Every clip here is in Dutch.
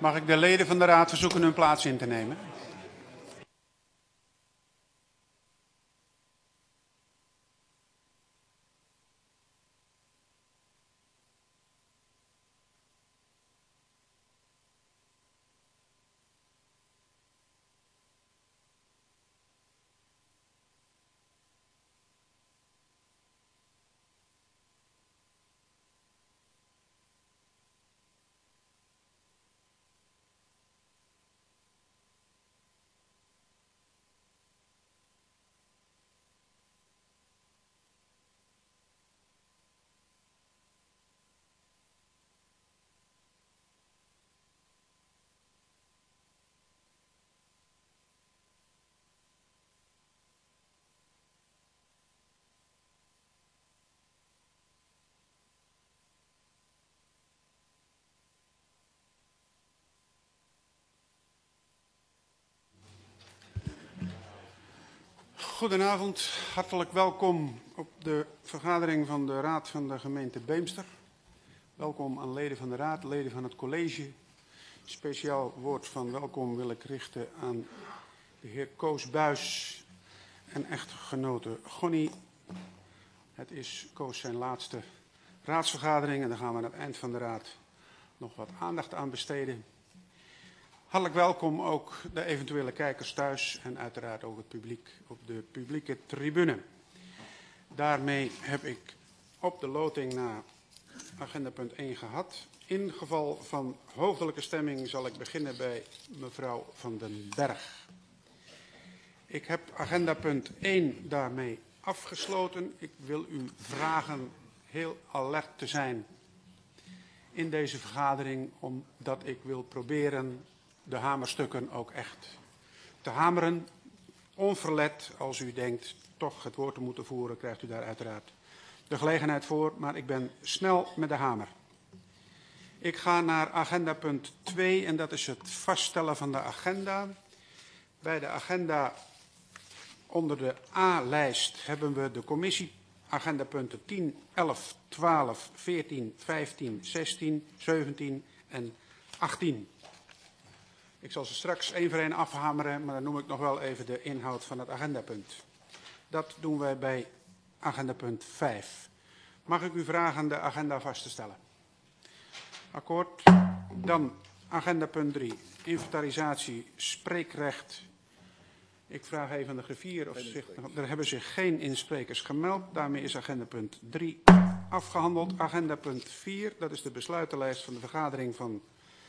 Mag ik de leden van de Raad verzoeken hun plaats in te nemen? Goedenavond, hartelijk welkom op de vergadering van de Raad van de gemeente Beemster. Welkom aan leden van de Raad, leden van het college. Speciaal woord van welkom wil ik richten aan de heer Koos Buys en echtgenote Gonnie. Het is Koos zijn laatste raadsvergadering en daar gaan we aan het eind van de Raad nog wat aandacht aan besteden. Hartelijk welkom ook de eventuele kijkers thuis en uiteraard ook het publiek op de publieke tribune. Daarmee heb ik op de loting naar agenda punt 1 gehad. In geval van hoofdelijke stemming zal ik beginnen bij mevrouw Van den Berg. Ik heb agenda punt 1 daarmee afgesloten. Ik wil u vragen heel alert te zijn in deze vergadering, omdat ik wil proberen de hamerstukken ook echt te hameren. Onverlet, als u denkt toch het woord te moeten voeren, krijgt u daar uiteraard de gelegenheid voor. Maar ik ben snel met de hamer. Ik ga naar agenda punt 2 en dat is het vaststellen van de agenda. Bij de agenda onder de A-lijst hebben we de commissieagendapunten 10, 11, 12, 14, 15, 16, 17 en 18. Ik zal ze straks één voor één afhameren, maar dan noem ik nog wel even de inhoud van het agendapunt. Dat doen wij bij agendapunt 5. Mag ik u vragen de agenda vast te stellen? Akkoord. Dan agendapunt 3. Inventarisatie spreekrecht. Ik vraag even aan de griffier of er hebben zich geen insprekers gemeld. Daarmee is agendapunt 3 afgehandeld. Agendapunt 4, dat is de besluitenlijst van de vergadering van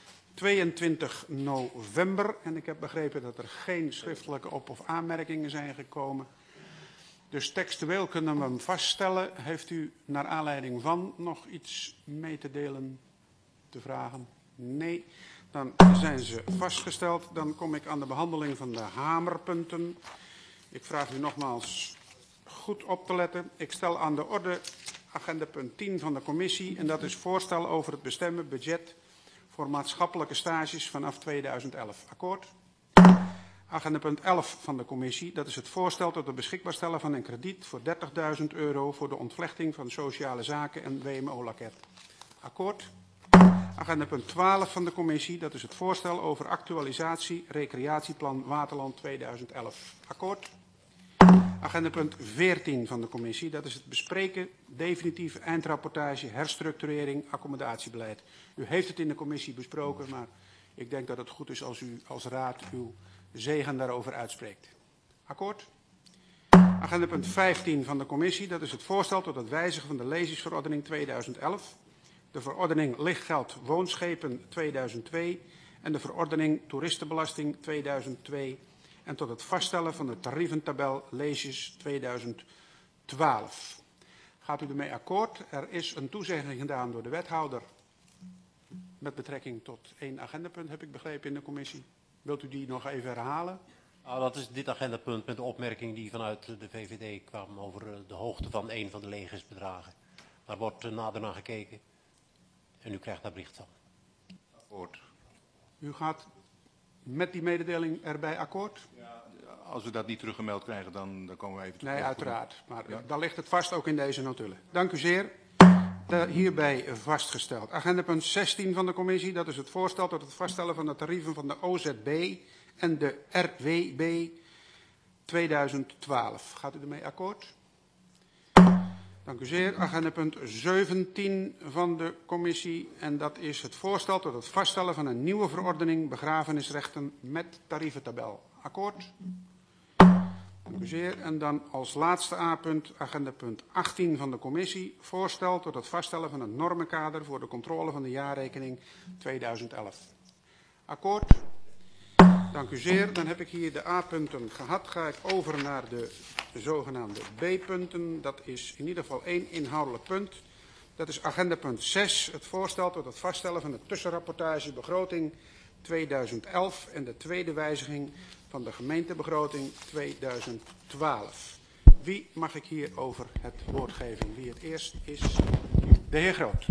22 november. En ik heb begrepen dat er geen schriftelijke op- of aanmerkingen zijn gekomen. Dus textueel kunnen we hem vaststellen. Heeft u naar aanleiding van nog iets mee te delen, te vragen? Nee. Dan zijn ze vastgesteld. Dan kom ik aan de behandeling van de hamerpunten. Ik vraag u nogmaals goed op te letten. Ik stel aan de orde agendapunt 10 van de commissie. En dat is voorstel over het bestemmen budget voor maatschappelijke stages vanaf 2011. Akkoord? Agendapunt 11 van de commissie. Dat is het voorstel tot het beschikbaar stellen van een krediet voor €30.000 voor de ontvlechting van sociale zaken en WMO-laket. Akkoord? Agendapunt 12 van de commissie, dat is het voorstel over actualisatie recreatieplan Waterland 2011. Akkoord. Agendapunt 14 van de commissie, dat is het bespreken definitieve eindrapportage herstructurering accommodatiebeleid. U heeft het in de commissie besproken, maar ik denk dat het goed is als u als raad uw zegen daarover uitspreekt. Akkoord. Agendapunt 15 van de commissie, dat is het voorstel tot het wijzigen van de lezingsverordening 2011. De verordening lichtgeld woonschepen 2002 en de verordening toeristenbelasting 2002 en tot het vaststellen van de tarieventabel leges 2012. Gaat u ermee akkoord? Er is een toezegging gedaan door de wethouder met betrekking tot 1 agendapunt, heb ik begrepen in de commissie. Wilt u die nog even herhalen? Nou, dat is dit agendapunt met de opmerking die vanuit de VVD kwam over de hoogte van een van de legersbedragen. Daar wordt nader naar gekeken. En u krijgt daar bericht van. Akkoord. U gaat met die mededeling erbij akkoord? Ja, als we dat niet teruggemeld krijgen, dan komen we even terug. Nee, uiteraard. Maar ja, dan ligt het vast ook in deze notulen. Dank u zeer. hierbij vastgesteld. Agendapunt 16 van de commissie, dat is het voorstel tot het vaststellen van de tarieven van de OZB en de RWB 2012. Gaat u ermee akkoord? Dank u zeer. Agendapunt 17 van de commissie en dat is het voorstel tot het vaststellen van een nieuwe verordening begrafenisrechten met tarieventabel. Akkoord? Dank u zeer. En dan als laatste A-punt, agendapunt 18 van de commissie, voorstel tot het vaststellen van een normenkader voor de controle van de jaarrekening 2011. Akkoord? Dank u zeer. Dan heb ik hier de A-punten gehad. Ga ik over naar de zogenaamde B-punten. Dat is in ieder geval 1 inhoudelijk punt. Dat is agendapunt 6, het voorstel tot het vaststellen van de tussenrapportage begroting 2011 en de tweede wijziging van de gemeentebegroting 2012. Wie mag ik hierover het woord geven? Wie het eerst is? De heer Groot.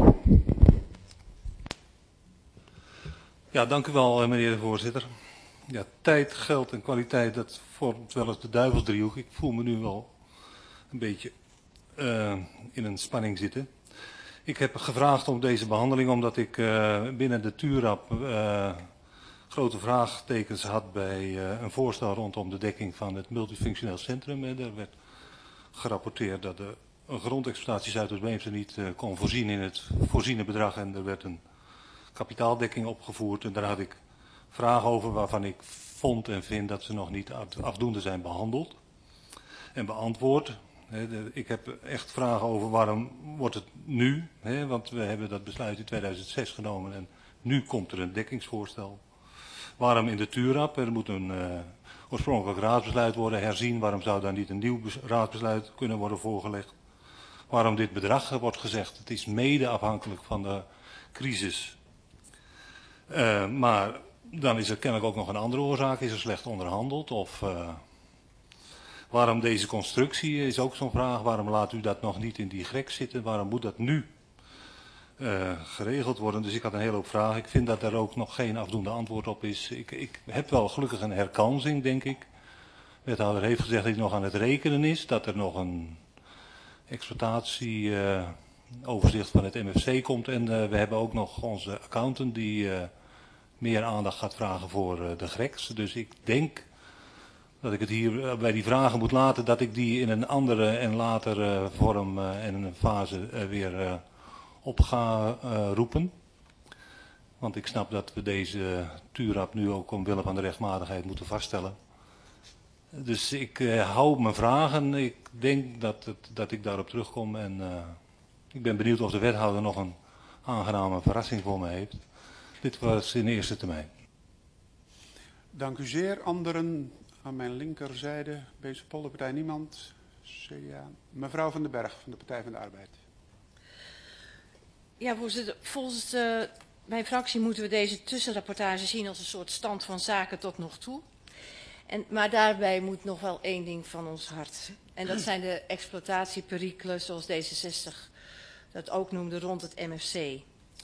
Ja, dank u wel, meneer de voorzitter. Ja, tijd, geld en kwaliteit, dat vormt wel eens de duivelsdriehoek. Ik voel me nu wel een beetje in een spanning zitten. Ik heb gevraagd om deze behandeling omdat ik binnen de TURAP grote vraagtekens had bij een voorstel rondom de dekking van het multifunctioneel centrum. Er werd gerapporteerd dat de grondexploitatie Zuidoost-Beemster niet kon voorzien in het voorziene bedrag en er werd een kapitaaldekking opgevoerd. En daar had ik vragen over waarvan ik vond en vind dat ze nog niet afdoende zijn behandeld en beantwoord. Ik heb echt vragen over waarom wordt het nu, want we hebben dat besluit in 2006 genomen en nu komt er een dekkingsvoorstel. Waarom in de TURAP? Er moet een oorspronkelijk raadsbesluit worden herzien. Waarom zou dan niet een nieuw raadsbesluit kunnen worden voorgelegd? Waarom dit bedrag wordt gezegd? Het is mede afhankelijk van de crisis. Maar dan is er kennelijk ook nog een andere oorzaak. Is er slecht onderhandeld? Of waarom deze constructie is ook zo'n vraag. Waarom laat u dat nog niet in die grek zitten? Waarom moet dat nu geregeld worden? Dus ik had een hele hoop vragen. Ik vind dat er ook nog geen afdoende antwoord op is. Ik heb wel gelukkig een herkansing, denk ik. De wethouder heeft gezegd dat hij nog aan het rekenen is. Dat er nog een exploitatieoverzicht van het MFC komt. En we hebben ook nog onze accountant die meer aandacht gaat vragen voor de GREX. Dus ik denk dat ik het hier bij die vragen moet laten. Dat ik die in een andere en latere vorm en een fase weer op ga roepen. Want ik snap dat we deze TURAP nu ook omwille van de rechtmatigheid moeten vaststellen. Dus ik hou mijn vragen. Ik denk dat ik daarop terugkom. En ik ben benieuwd of de wethouder nog een aangename verrassing voor me heeft. Dit was in eerste termijn. Dank u zeer. Anderen aan mijn linkerzijde. Beemster Polderpartij niemand. CDA. Mevrouw van den Berg van de Partij van de Arbeid. Ja, voorzitter. Volgens mijn fractie moeten we deze tussenrapportage zien als een soort stand van zaken tot nog toe. Maar daarbij moet nog wel één ding van ons hart. En dat zijn de exploitatieperikelen, zoals D66 dat ook noemde, rond het MFC.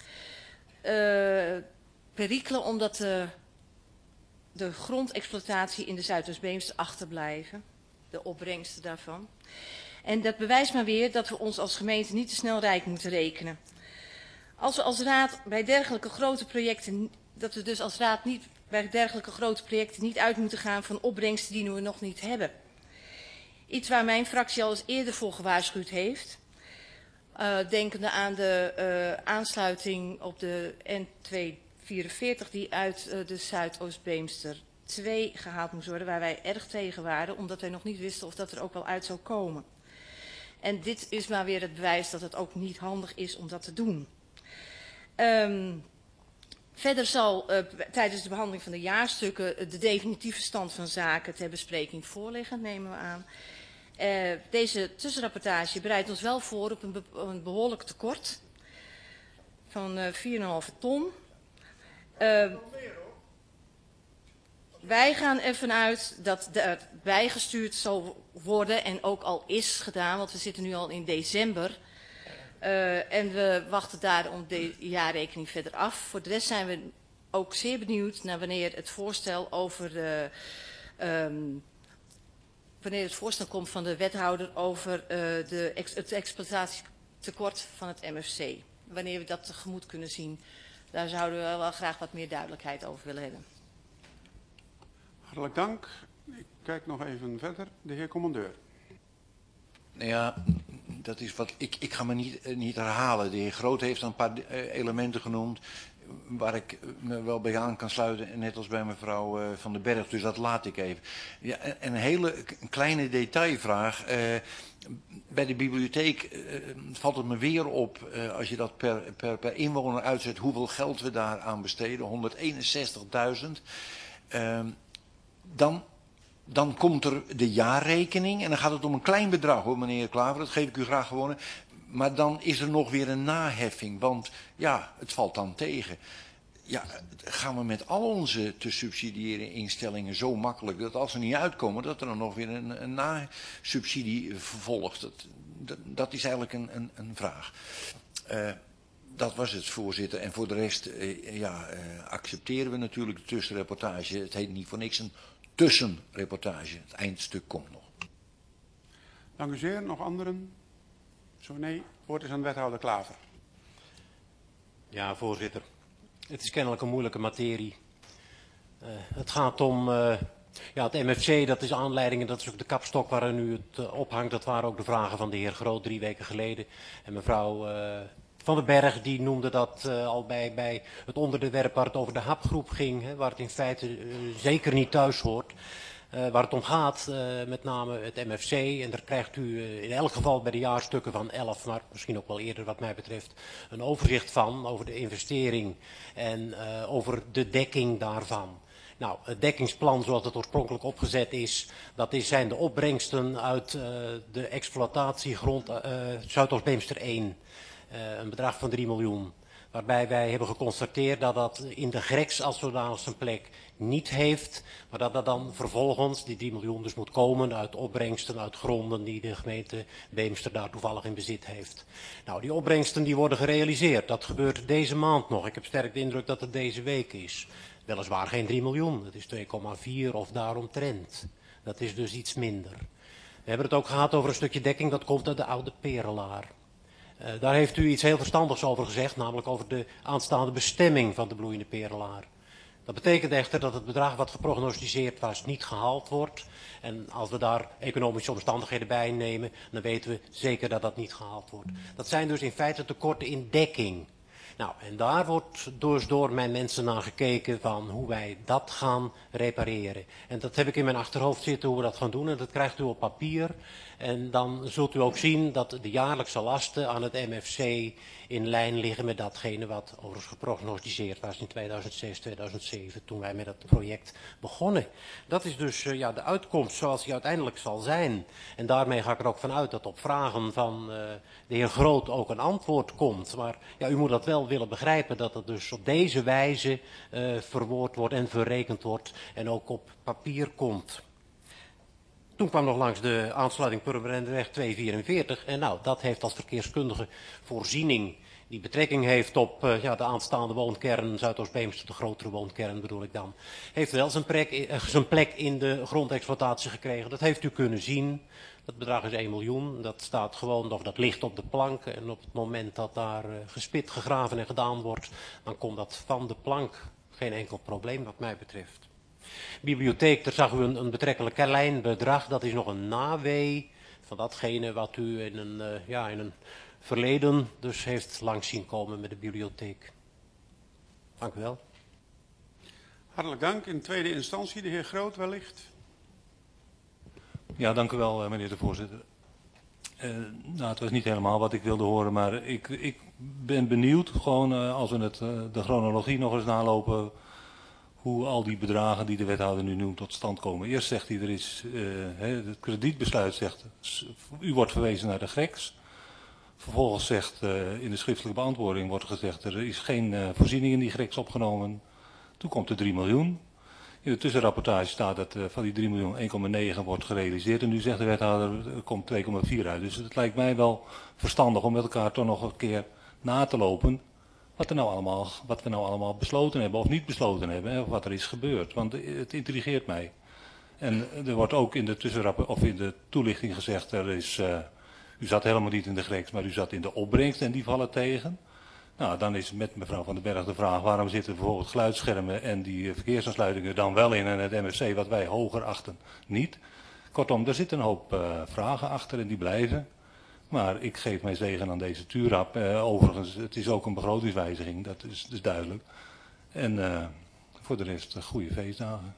Perikelen omdat de grondexploitatie in de Zuidoost-Beemster achterblijven. De opbrengsten daarvan. En dat bewijst maar weer dat we ons als gemeente niet te snel rijk moeten rekenen. Als we als raad bij dergelijke grote projecten, dat we dus als raad niet bij dergelijke grote projecten niet uit moeten gaan van opbrengsten die we nog niet hebben. Iets waar mijn fractie al eens eerder voor gewaarschuwd heeft. Denkende aan de aansluiting op de N244 die uit de Zuidoost-Beemster 2 gehaald moest worden. Waar wij erg tegen waren, omdat wij nog niet wisten of dat er ook wel uit zou komen. En dit is maar weer het bewijs dat het ook niet handig is om dat te doen. Verder zal tijdens de behandeling van de jaarstukken de definitieve stand van zaken ter bespreking voorliggen, nemen we aan. Deze tussenrapportage bereidt ons wel voor op een behoorlijk tekort van 4,5 ton. Wij gaan ervan uit dat er bijgestuurd zal worden en ook al is gedaan, want we zitten nu al in december. En we wachten daarom de jaarrekening verder af. Voor de rest zijn we ook zeer benieuwd naar wanneer het voorstel over wanneer het voorstel komt van de wethouder over het exploitatieconcept tekort van het MFC. Wanneer we dat tegemoet kunnen zien, daar zouden we wel graag wat meer duidelijkheid over willen hebben. Hartelijk dank. Ik kijk nog even verder. De heer commandeur. Nou ja, dat is wat ik ga me niet herhalen. De heer Groot heeft een paar elementen genoemd waar ik me wel bij aan kan sluiten, net als bij mevrouw Van den Berg, dus dat laat ik even. Ja, een hele kleine detailvraag. Bij de bibliotheek valt het me weer op, als je dat per inwoner uitzet, hoeveel geld we daar aan besteden, 161.000. Dan komt er de jaarrekening en dan gaat het om een klein bedrag hoor, meneer Klaver, dat geef ik u graag gewoon. Maar dan is er nog weer een naheffing, want ja, het valt dan tegen. Ja, gaan we met al onze te subsidiëren instellingen zo makkelijk dat als ze niet uitkomen, dat er dan nog weer een nasubsidie volgt. Dat is eigenlijk een vraag. Dat was het, voorzitter. En voor de rest accepteren we natuurlijk de tussenreportage. Het heet niet voor niks een tussenreportage. Het eindstuk komt nog. Dank u zeer. Nog anderen? Zo nee, woord is aan wethouder Klaver. Ja, voorzitter. Het is kennelijk een moeilijke materie. Het gaat om het MFC, dat is aanleiding en dat is ook de kapstok waar u het ophangt. Dat waren ook de vragen van de heer Groot 3 weken geleden. En mevrouw Van den Berg die noemde dat al bij het onderwerp waar het over de hapgroep ging. Hè, waar het in feite zeker niet thuis hoort. Waar het om gaat, met name het MFC, en daar krijgt u in elk geval bij de jaarstukken van 11, maar misschien ook wel eerder wat mij betreft, een overzicht van over de investering en over de dekking daarvan. Nou, het dekkingsplan zoals het oorspronkelijk opgezet is, zijn de opbrengsten uit de exploitatiegrond Zuidoost-Beemster 1, een bedrag van 3 miljoen. Waarbij wij hebben geconstateerd dat dat in de Greks als zodanig zijn plek niet heeft. Maar dat dan vervolgens, die 3 miljoen dus moet komen uit opbrengsten, uit gronden die de gemeente Beemster daar toevallig in bezit heeft. Nou, die opbrengsten die worden gerealiseerd. Dat gebeurt deze maand nog. Ik heb sterk de indruk dat het deze week is. Weliswaar geen 3 miljoen. Dat is 2,4 of daaromtrent. Dat is dus iets minder. We hebben het ook gehad over een stukje dekking dat komt uit de Oude Perelaar. Daar heeft u iets heel verstandigs over gezegd, namelijk over de aanstaande bestemming van de Bloeiende Perelaar. Dat betekent echter dat het bedrag wat geprognosticeerd was niet gehaald wordt. En als we daar economische omstandigheden bij nemen, dan weten we zeker dat dat niet gehaald wordt. Dat zijn dus in feite tekorten in dekking. Nou, en daar wordt dus door mijn mensen naar gekeken van hoe wij dat gaan repareren. En dat heb ik in mijn achterhoofd zitten hoe we dat gaan doen en dat krijgt u op papier. En dan zult u ook zien dat de jaarlijkse lasten aan het MFC in lijn liggen met datgene wat overigens geprognosticeerd was in 2006, 2007, toen wij met het project begonnen. Dat is dus de uitkomst zoals die uiteindelijk zal zijn. En daarmee ga ik er ook vanuit dat op vragen van de heer Groot ook een antwoord komt. Maar ja, u moet dat wel willen begrijpen dat het dus op deze wijze verwoord wordt en verrekend wordt en ook op papier komt. Toen kwam nog langs de aansluiting Purmerendweg 244 en nou, dat heeft als verkeerskundige voorziening die betrekking heeft op de aanstaande woonkern, Zuidoost-Beemster, de grotere woonkern bedoel ik dan, heeft wel zijn plek in de grondexploitatie gekregen. Dat heeft u kunnen zien. Dat bedrag is 1 miljoen. Dat staat gewoon, of dat ligt op de plank. En op het moment dat daar gespit, gegraven en gedaan wordt, dan komt dat van de plank. Geen enkel probleem wat mij betreft. Bibliotheek, daar zag u een betrekkelijk klein bedrag. Dat is nog een nawee van datgene wat u in een verleden dus heeft langs zien komen met de bibliotheek. Dank u wel. Hartelijk dank. In tweede instantie de heer Groot wellicht. Ja, dank u wel, meneer de voorzitter. Het was niet helemaal wat ik wilde horen, maar ik ben benieuwd, gewoon als we de chronologie nog eens nalopen, hoe al die bedragen die de wethouder nu noemt tot stand komen. Eerst zegt hij, er is, het kredietbesluit zegt, u wordt verwezen naar de Greks. Vervolgens zegt, in de schriftelijke beantwoording wordt gezegd, er is geen voorziening in die Greks opgenomen. Toen komt er 3 miljoen. In de tussenrapportage staat dat van die 3 miljoen 1,9 wordt gerealiseerd. En nu zegt de wethouder, er komt 2,4 uit. Dus het lijkt mij wel verstandig om met elkaar toch nog een keer na te lopen wat we nou allemaal besloten hebben of niet besloten hebben. Hè, of wat er is gebeurd. Want het intrigeert mij. En er wordt ook in de tussenrapport of in de toelichting gezegd, er is U zat helemaal niet in de greks, maar u zat in de opbrengst en die vallen tegen. Nou, dan is met mevrouw Van den Berg de vraag, waarom zitten bijvoorbeeld geluidsschermen en die verkeersaansluitingen dan wel in en het MFC wat wij hoger achten niet. Kortom, er zitten een hoop vragen achter en die blijven. Maar ik geef mijn zegen aan deze TURAP. Overigens, het is ook een begrotingswijziging, dat is dus duidelijk. En voor de rest, goede feestdagen.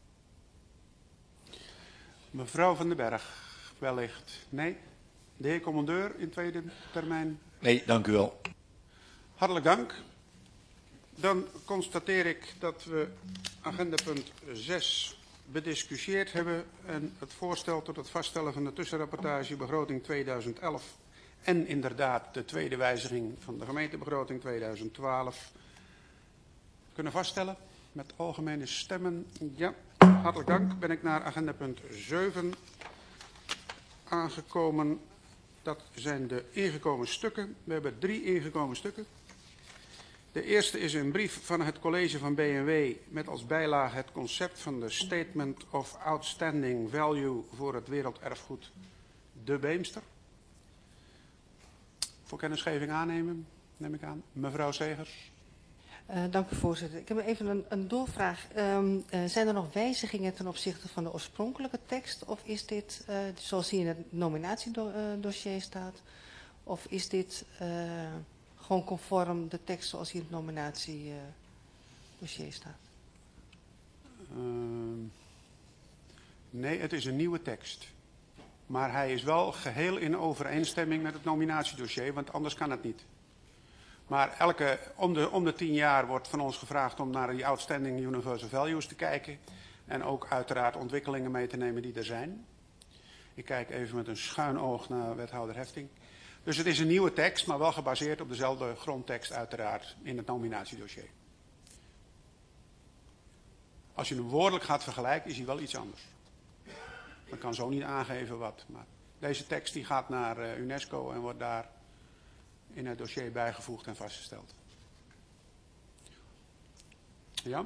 Mevrouw Van den Berg, wellicht. Nee? De heer commandeur in tweede termijn. Nee, dank u wel. Hartelijk dank. Dan constateer ik dat we agendapunt 6 bediscussieerd hebben en het voorstel tot het vaststellen van de tussenrapportage begroting 2011 en inderdaad de tweede wijziging van de gemeentebegroting 2012 kunnen vaststellen met algemene stemmen. Ja, hartelijk dank. Ben ik naar agendapunt 7 aangekomen. Dat zijn de ingekomen stukken. We hebben 3 ingekomen stukken. De eerste is een brief van het college van B&W met als bijlage het concept van de Statement of Outstanding Value voor het werelderfgoed De Beemster. Voor kennisgeving aannemen, neem ik aan. Mevrouw Segers. Dank u, voorzitter. Ik heb even een doorvraag. Zijn er nog wijzigingen ten opzichte van de oorspronkelijke tekst? Of is dit, zoals hier in het nominatiedossier staat, of is dit gewoon conform de tekst zoals hier in het nominatiedossier staat? Nee, het is een nieuwe tekst. Maar hij is wel geheel in overeenstemming met het nominatiedossier, want anders kan het niet. Maar om de 10 jaar wordt van ons gevraagd om naar die Outstanding Universal Values te kijken. En ook uiteraard ontwikkelingen mee te nemen die er zijn. Ik kijk even met een schuin oog naar wethouder Hefting. Dus het is een nieuwe tekst, maar wel gebaseerd op dezelfde grondtekst uiteraard in het nominatiedossier. Als je hem woordelijk gaat vergelijken, is hij wel iets anders. Ik kan zo niet aangeven wat. Maar deze tekst die gaat naar UNESCO en wordt daar in het dossier bijgevoegd en vastgesteld. Ja?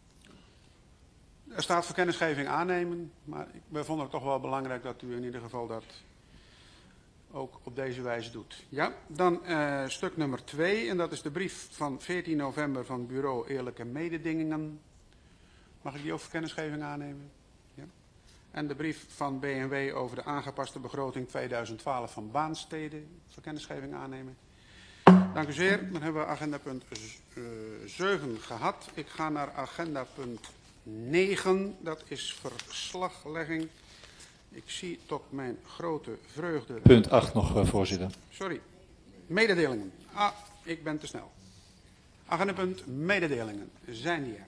Er staat voor kennisgeving aannemen, maar we vonden het toch wel belangrijk dat u in ieder geval dat ook op deze wijze doet. Ja, dan stuk nummer 2 en dat is de brief van 14 november van Bureau Eerlijke Mededingingen. Mag ik die ook voor kennisgeving aannemen? Ja. En de brief van B&W over de aangepaste begroting 2012 van Baansteden voor kennisgeving aannemen. Dank u zeer. Dan hebben we agendapunt 7 gehad. Ik ga naar agendapunt 9. Dat is verslaglegging. Ik zie tot mijn grote vreugde... Punt 8 nog, voorzitter. Sorry. Mededelingen. Ik ben te snel. Agendapunt mededelingen. Zijn die er?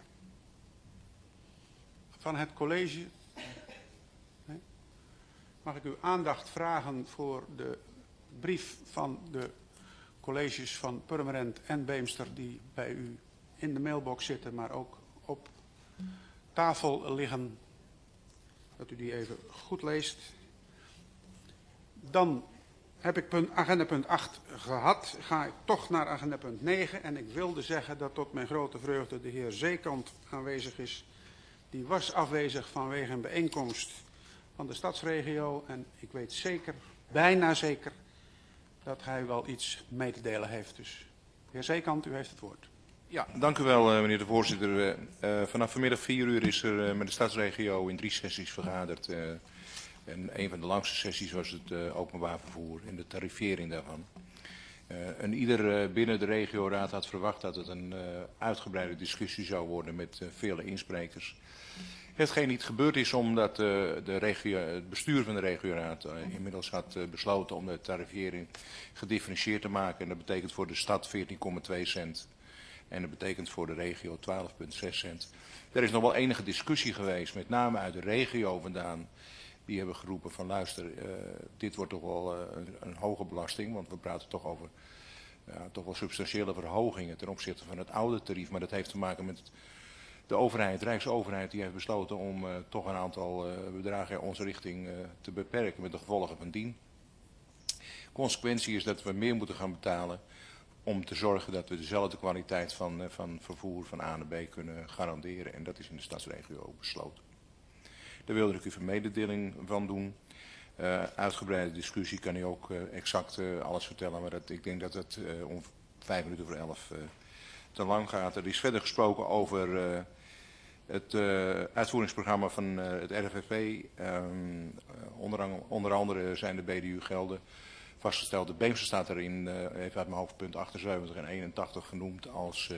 Van het college. Nee? Mag ik uw aandacht vragen voor de brief van de colleges van Purmerend en Beemster die bij u in de mailbox zitten, maar ook op tafel liggen. Dat u die even goed leest. Dan heb ik agendapunt 8 gehad. Ga ik toch naar agendapunt 9. En ik wilde zeggen dat tot mijn grote vreugde de heer Zeekant aanwezig is. Die was afwezig vanwege een bijeenkomst van de stadsregio. En ik weet zeker, bijna zeker, dat hij wel iets mee te delen heeft. Dus, heer Zeekant, u heeft het woord. Ja, dank u wel, meneer de voorzitter. Vanaf vanmiddag 4 uur is er met de stadsregio in 3 sessies vergaderd. En een van de langste sessies was het openbaar vervoer en de tarivering daarvan. En ieder binnen de regioraad had verwacht dat het een uitgebreide discussie zou worden met vele insprekers. Hetgeen niet gebeurd is omdat het bestuur van de regioraad inmiddels had besloten om de tarivering gedifferentieerd te maken. En dat betekent voor de stad 14,2 cent. En dat betekent voor de regio 12,6 cent. Er is nog wel enige discussie geweest, met name uit de regio vandaan. Die hebben geroepen van luister, dit wordt toch wel een hoge belasting. Want we praten toch over toch wel substantiële verhogingen ten opzichte van het oude tarief. Maar dat heeft te maken met de overheid, de Rijksoverheid, die heeft besloten om toch een aantal bedragen in onze richting te beperken met de gevolgen van dien. Consequentie is dat we meer moeten gaan betalen om te zorgen dat we dezelfde kwaliteit van vervoer van A naar B kunnen garanderen. En dat is in de stadsregio ook besloten. Daar wilde ik u een mededeling van doen. Uitgebreide discussie kan hij ook exact alles vertellen, maar ik denk dat het om 11:05 te lang gaat. Er is verder gesproken over het uitvoeringsprogramma van het RVV. Onder andere zijn de BDU-gelden vastgesteld. De Beemster staat er in, even uit mijn hoofd, punt 78 en 81 genoemd als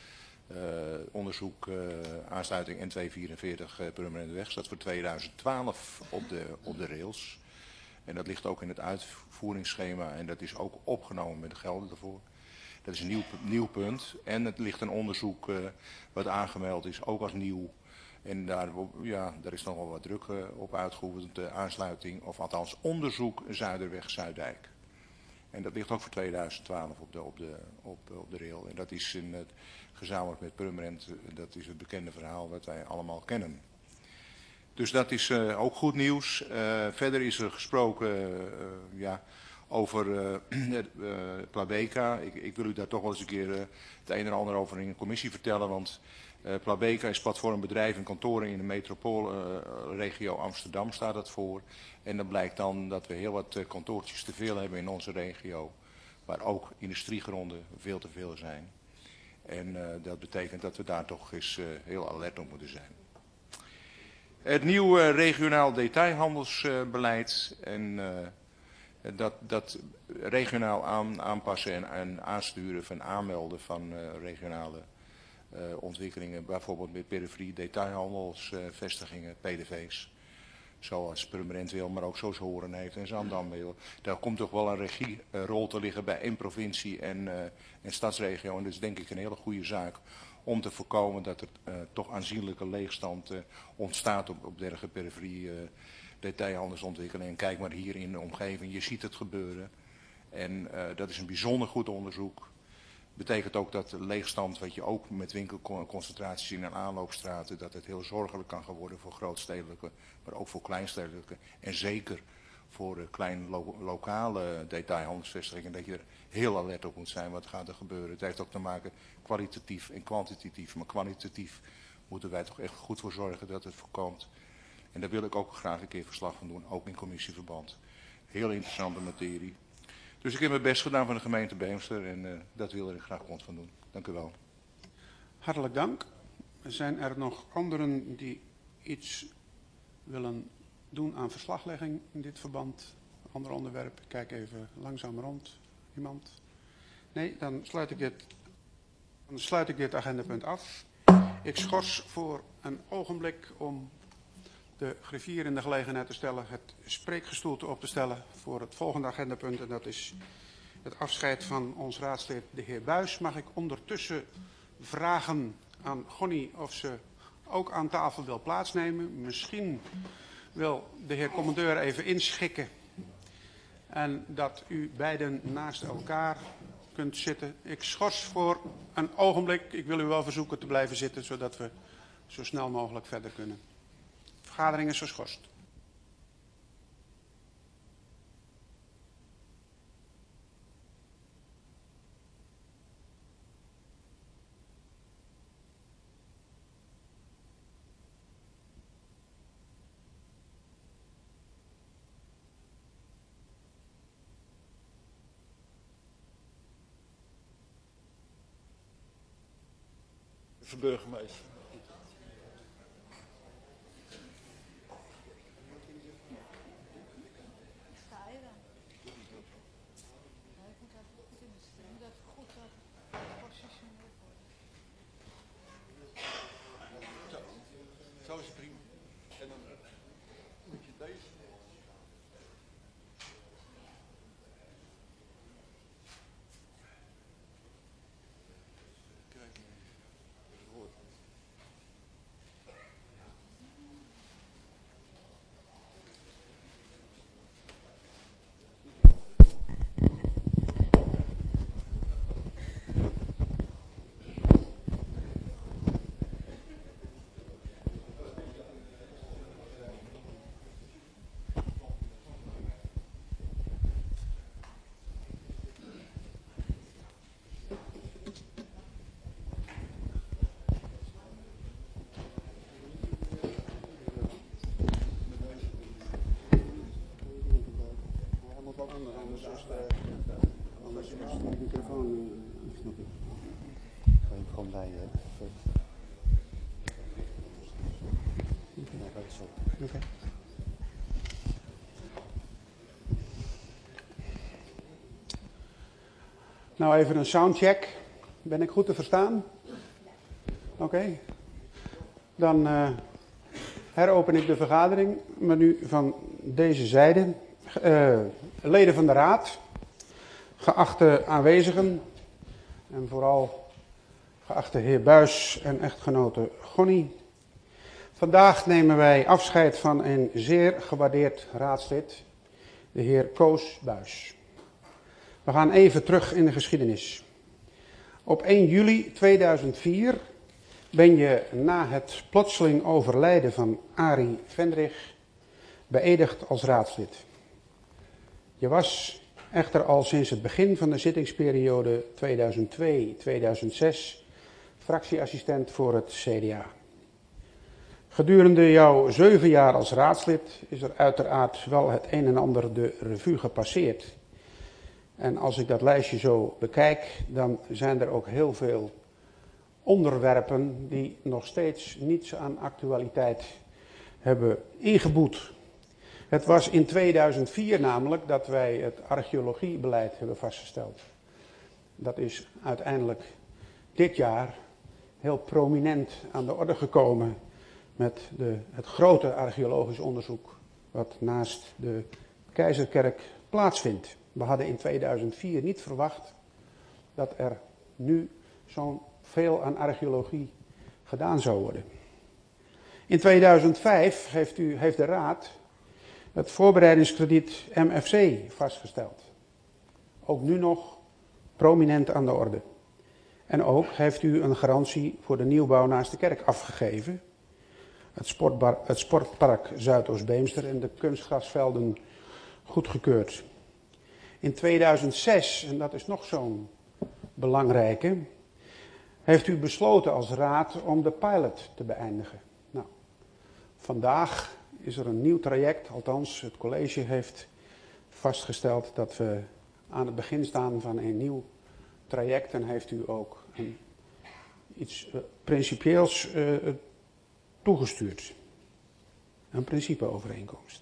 onderzoek aansluiting N244 Purmerend Weg. Staat voor 2012 op de rails. En dat ligt ook in het uitvoeringsschema en dat is ook opgenomen met de gelden ervoor. Dat is een nieuw punt. En het ligt een onderzoek wat aangemeld is, ook als nieuw. En daar is nog wel wat druk op uitgeoefend. De aansluiting, of althans onderzoek Zuiderweg-Zuidijk. En dat ligt ook voor 2012 op de rail. En dat is gezamenlijk met Purmerend, dat is het bekende verhaal dat wij allemaal kennen. Dus dat is ook goed nieuws. Verder is er gesproken over Plabeka. Ik wil u daar toch wel eens een keer het een en ander over in de commissie vertellen. Want Plabeka is platformbedrijf en kantoren in de metropoolregio Amsterdam staat dat voor. En dan blijkt dan dat we heel wat kantoortjes te veel hebben in onze regio. Waar ook industriegronden veel te veel zijn. En dat betekent dat we daar toch eens heel alert op moeten zijn. Het nieuwe regionaal detailhandelsbeleid en dat regionaal aanpassen en aansturen van aanmelden van regionale ontwikkelingen, bijvoorbeeld met periferie detailhandelsvestigingen, PDV's, zoals Purmerend wil, maar ook zoals Horen heeft en Zandam wil. Daar komt toch wel een regierol te liggen bij één provincie en stadsregio en dat is denk ik een hele goede zaak om te voorkomen dat er toch aanzienlijke leegstand ontstaat op dergelijke periferie detailhandelsontwikkeling. En kijk maar hier in de omgeving, je ziet het gebeuren. En dat is een bijzonder goed onderzoek. Betekent ook dat de leegstand, wat je ook met winkelconcentraties in en aanloopstraten, dat het heel zorgelijk kan worden voor grootstedelijke, maar ook voor kleinstedelijke. En zeker voor klein lokale detailhandelsvestigingen, dat je er heel alert op moet zijn. Wat gaat er gebeuren? Het heeft ook te maken kwalitatief en kwantitatief. Maar kwalitatief moeten wij toch echt goed voor zorgen dat het voorkomt. En daar wil ik ook graag een keer verslag van doen, ook in commissieverband. Heel interessante materie. Dus ik heb mijn best gedaan van de gemeente Beemster en dat wil ik graag kont van doen. Dank u wel. Hartelijk dank. Zijn er nog anderen die iets willen doen aan verslaglegging in dit verband? Ander onderwerp. Ik kijk even langzaam rond. Iemand? Nee, dan sluit ik dit agendapunt af. Ik schors voor een ogenblik om de griffier in de gelegenheid te stellen het spreekgestoelte op te stellen voor het volgende agendapunt. En dat is het afscheid van ons raadslid de heer Buys. Mag ik ondertussen vragen aan Gonnie of ze ook aan tafel wil plaatsnemen. Misschien wil de heer commandeur even inschikken. En dat u beiden naast elkaar kunt zitten. Ik schors voor een ogenblik. Ik wil u wel verzoeken te blijven zitten, zodat we zo snel mogelijk verder kunnen. De vergadering is geschorst. Burgemeester. Zo is het prima. En dan moet je deze. Kijk, ga je gewoon bij je. Okay. Nou, even een soundcheck. Ben ik goed te verstaan? Oké. Dan heropen ik de vergadering, maar nu van deze zijde. Leden van de Raad, geachte aanwezigen en vooral geachte heer Buys en echtgenote Gonnie. Vandaag nemen wij afscheid van een zeer gewaardeerd raadslid, de heer Koos Buys. We gaan even terug in de geschiedenis. Op 1 juli 2004 ben je na het plotseling overlijden van Arie Vendrig beëdigd als raadslid. Je was echter al sinds het begin van de zittingsperiode 2002-2006 fractieassistent voor het CDA. Gedurende jouw 7 jaar als raadslid is er uiteraard wel het een en ander de revue gepasseerd. En als ik dat lijstje zo bekijk, dan zijn er ook heel veel onderwerpen die nog steeds niets aan actualiteit hebben ingeboet. Het was in 2004 namelijk dat wij het archeologiebeleid hebben vastgesteld. Dat is uiteindelijk dit jaar heel prominent aan de orde gekomen met het grote archeologisch onderzoek wat naast de Keizerkerk plaatsvindt. We hadden in 2004 niet verwacht dat er nu zo'n veel aan archeologie gedaan zou worden. In 2005 heeft de Raad het voorbereidingskrediet MFC vastgesteld. Ook nu nog prominent aan de orde. En ook heeft u een garantie voor de nieuwbouw naast de kerk afgegeven. Het sportpark Zuidoost-Beemster en de kunstgrasvelden goedgekeurd. In 2006, en dat is nog zo'n belangrijke, heeft u besloten als raad om de pilot te beëindigen. Nou, vandaag is er een nieuw traject, althans het college heeft vastgesteld dat we aan het begin staan van een nieuw traject en heeft u ook iets principieels toegestuurd. Een principeovereenkomst.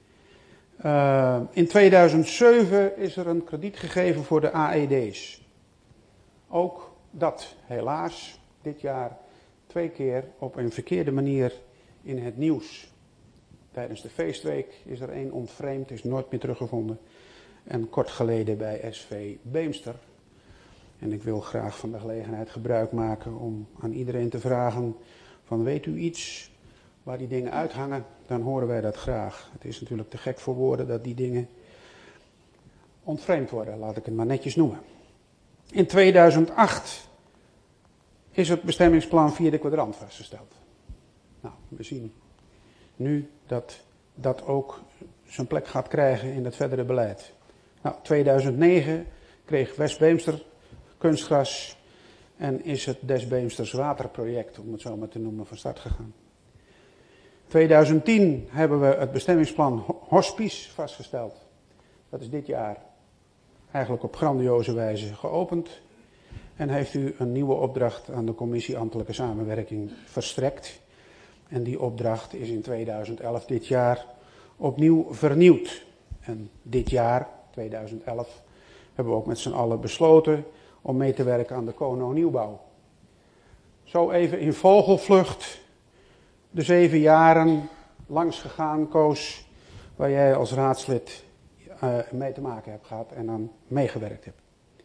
In 2007 is er een krediet gegeven voor de AED's. Ook dat helaas dit jaar 2 keer op een verkeerde manier in het nieuws. Tijdens de feestweek is er 1 ontvreemd, is nooit meer teruggevonden. En kort geleden bij SV Beemster. En ik wil graag van de gelegenheid gebruik maken om aan iedereen te vragen van weet u iets waar die dingen uithangen, dan horen wij dat graag. Het is natuurlijk te gek voor woorden dat die dingen ontvreemd worden, laat ik het maar netjes noemen. In 2008 is het bestemmingsplan 4e kwadrant vastgesteld. Nou, we zien nu dat dat ook zijn plek gaat krijgen in het verdere beleid. Nou, 2009 kreeg West-Beemster kunstgras en is het Des-Beemsters waterproject, om het zo maar te noemen, van start gegaan. 2010 hebben we het bestemmingsplan hospice vastgesteld. Dat is dit jaar eigenlijk op grandioze wijze geopend. En heeft u een nieuwe opdracht aan de commissie ambtelijke samenwerking verstrekt. En die opdracht is in 2011, dit jaar, opnieuw vernieuwd. En dit jaar, 2011, hebben we ook met z'n allen besloten om mee te werken aan de Kono nieuwbouw. Zo even in vogelvlucht de 7 jaren langs gegaan, Koos, waar jij als raadslid mee te maken hebt gehad en aan meegewerkt hebt.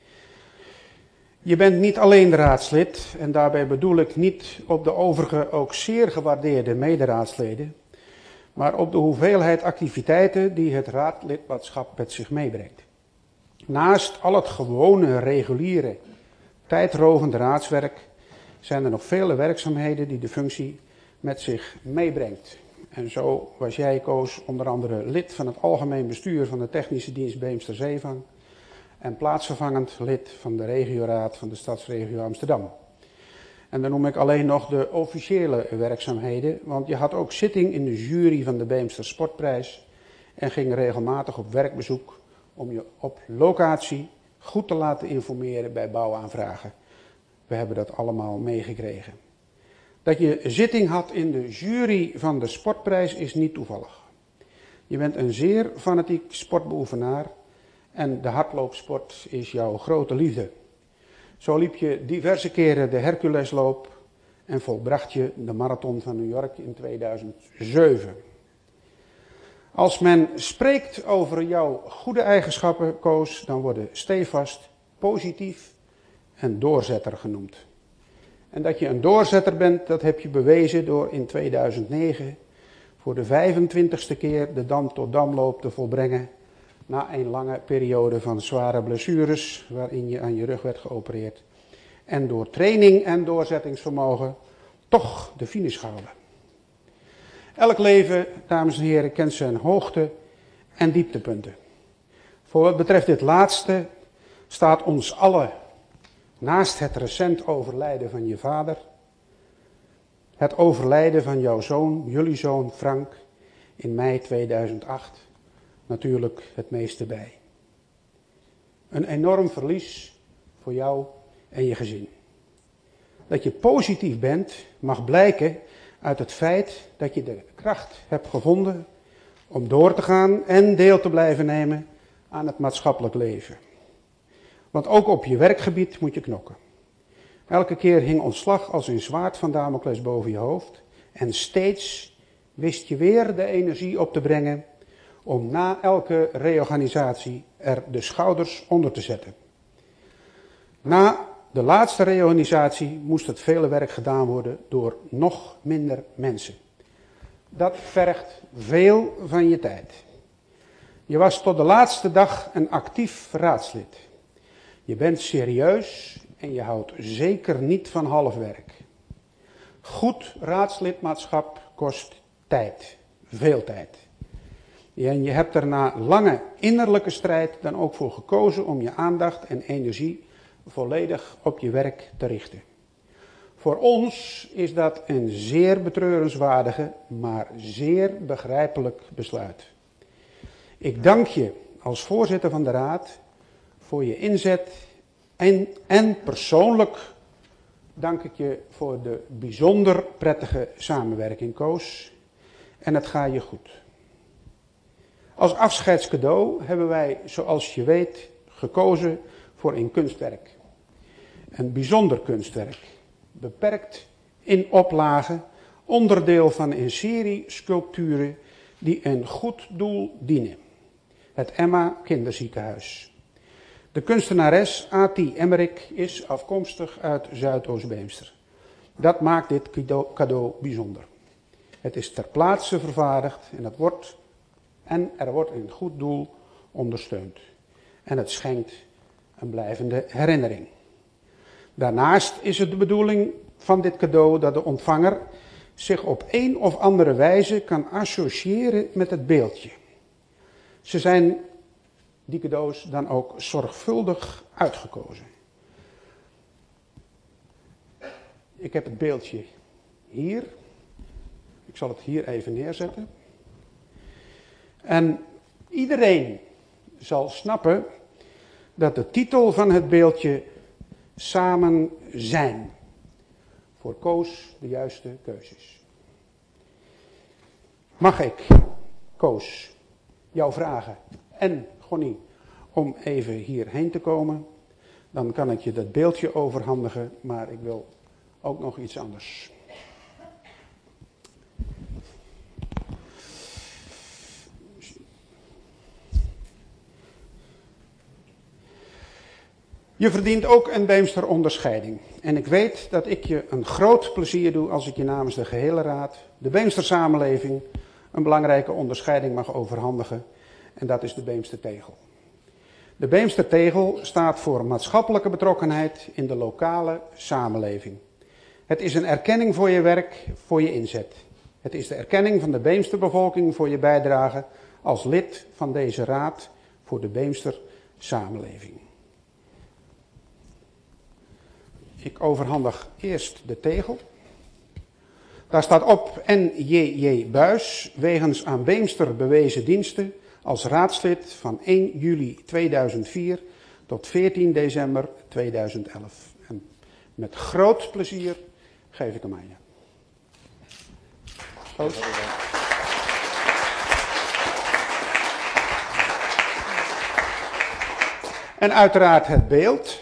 Je bent niet alleen de raadslid, en daarbij bedoel ik niet op de overige ook zeer gewaardeerde mederaadsleden, maar op de hoeveelheid activiteiten die het raadlidmaatschap met zich meebrengt. Naast al het gewone, reguliere, tijdrovende raadswerk zijn er nog vele werkzaamheden die de functie met zich meebrengt. En zo was jij, Koos, onder andere lid van het algemeen bestuur van de technische dienst Beemster-Zeevang en plaatsvervangend lid van de regioraad van de Stadsregio Amsterdam. En dan noem ik alleen nog de officiële werkzaamheden, want je had ook zitting in de jury van de Beemster Sportprijs en ging regelmatig op werkbezoek om je op locatie goed te laten informeren bij bouwaanvragen. We hebben dat allemaal meegekregen. Dat je zitting had in de jury van de sportprijs is niet toevallig. Je bent een zeer fanatiek sportbeoefenaar en de hardloopsport is jouw grote liefde. Zo liep je diverse keren de Herculesloop en volbracht je de marathon van New York in 2007. Als men spreekt over jouw goede eigenschappen, Koos, dan worden stevast, positief en doorzetter genoemd. En dat je een doorzetter bent, dat heb je bewezen door in 2009 voor de 25ste keer de Dam tot Damloop te volbrengen. Na een lange periode van zware blessures, waarin je aan je rug werd geopereerd. En door training en doorzettingsvermogen toch de finish halen. Elk leven, dames en heren, kent zijn hoogte- en dieptepunten. Voor wat betreft dit laatste staat ons allen naast het recent overlijden van je vader, het overlijden van jouw zoon, jullie zoon Frank, in mei 2008, natuurlijk het meeste bij. Een enorm verlies voor jou en je gezin. Dat je positief bent mag blijken uit het feit dat je de kracht hebt gevonden om door te gaan en deel te blijven nemen aan het maatschappelijk leven. Want ook op je werkgebied moet je knokken. Elke keer hing ontslag als een zwaard van Damocles boven je hoofd. En steeds wist je weer de energie op te brengen om na elke reorganisatie er de schouders onder te zetten. Na de laatste reorganisatie moest het vele werk gedaan worden door nog minder mensen. Dat vergt veel van je tijd. Je was tot de laatste dag een actief raadslid. Je bent serieus en je houdt zeker niet van half werk. Goed raadslidmaatschap kost tijd, veel tijd. En je hebt er na lange innerlijke strijd dan ook voor gekozen om je aandacht en energie volledig op je werk te richten. Voor ons is dat een zeer betreurenswaardige, maar zeer begrijpelijk besluit. Ik dank je als voorzitter van de Raad voor je inzet en persoonlijk dank ik je voor de bijzonder prettige samenwerking, Koos. En het gaat je goed. Als afscheidscadeau hebben wij, zoals je weet, gekozen voor een kunstwerk. Een bijzonder kunstwerk, beperkt in oplage, onderdeel van een serie sculpturen die een goed doel dienen. Het Emma Kinderziekenhuis. De kunstenares A.T. Emmerik is afkomstig uit Zuidoost-Beemster. Dat maakt dit cadeau bijzonder. Het is ter plaatse vervaardigd en er wordt een goed doel ondersteund. En het schenkt een blijvende herinnering. Daarnaast is het de bedoeling van dit cadeau dat de ontvanger zich op een of andere wijze kan associëren met het beeldje. Ze zijn die cadeaus dan ook zorgvuldig uitgekozen. Ik heb het beeldje hier. Ik zal het hier even neerzetten. En iedereen zal snappen dat de titel van het beeldje Samen zijn voor Koos de juiste keuze is. Mag ik, Koos, jou vragen en Gonnie om even hierheen te komen? Dan kan ik je dat beeldje overhandigen, maar ik wil ook nog iets anders. Je verdient ook een Beemster onderscheiding. En ik weet dat ik je een groot plezier doe als ik je namens de gehele raad, de Beemster samenleving, een belangrijke onderscheiding mag overhandigen. En dat is de Beemster Tegel. De Beemster Tegel staat voor maatschappelijke betrokkenheid in de lokale samenleving. Het is een erkenning voor je werk, voor je inzet. Het is de erkenning van de Beemsterbevolking voor je bijdrage als lid van deze raad voor de Beemster samenleving. Ik overhandig eerst de tegel. Daar staat op N.J.J. Buys, wegens aan Beemster bewezen diensten als raadslid van 1 juli 2004 tot 14 december 2011. En met groot plezier geef ik hem aan je. Goed. En uiteraard het beeld,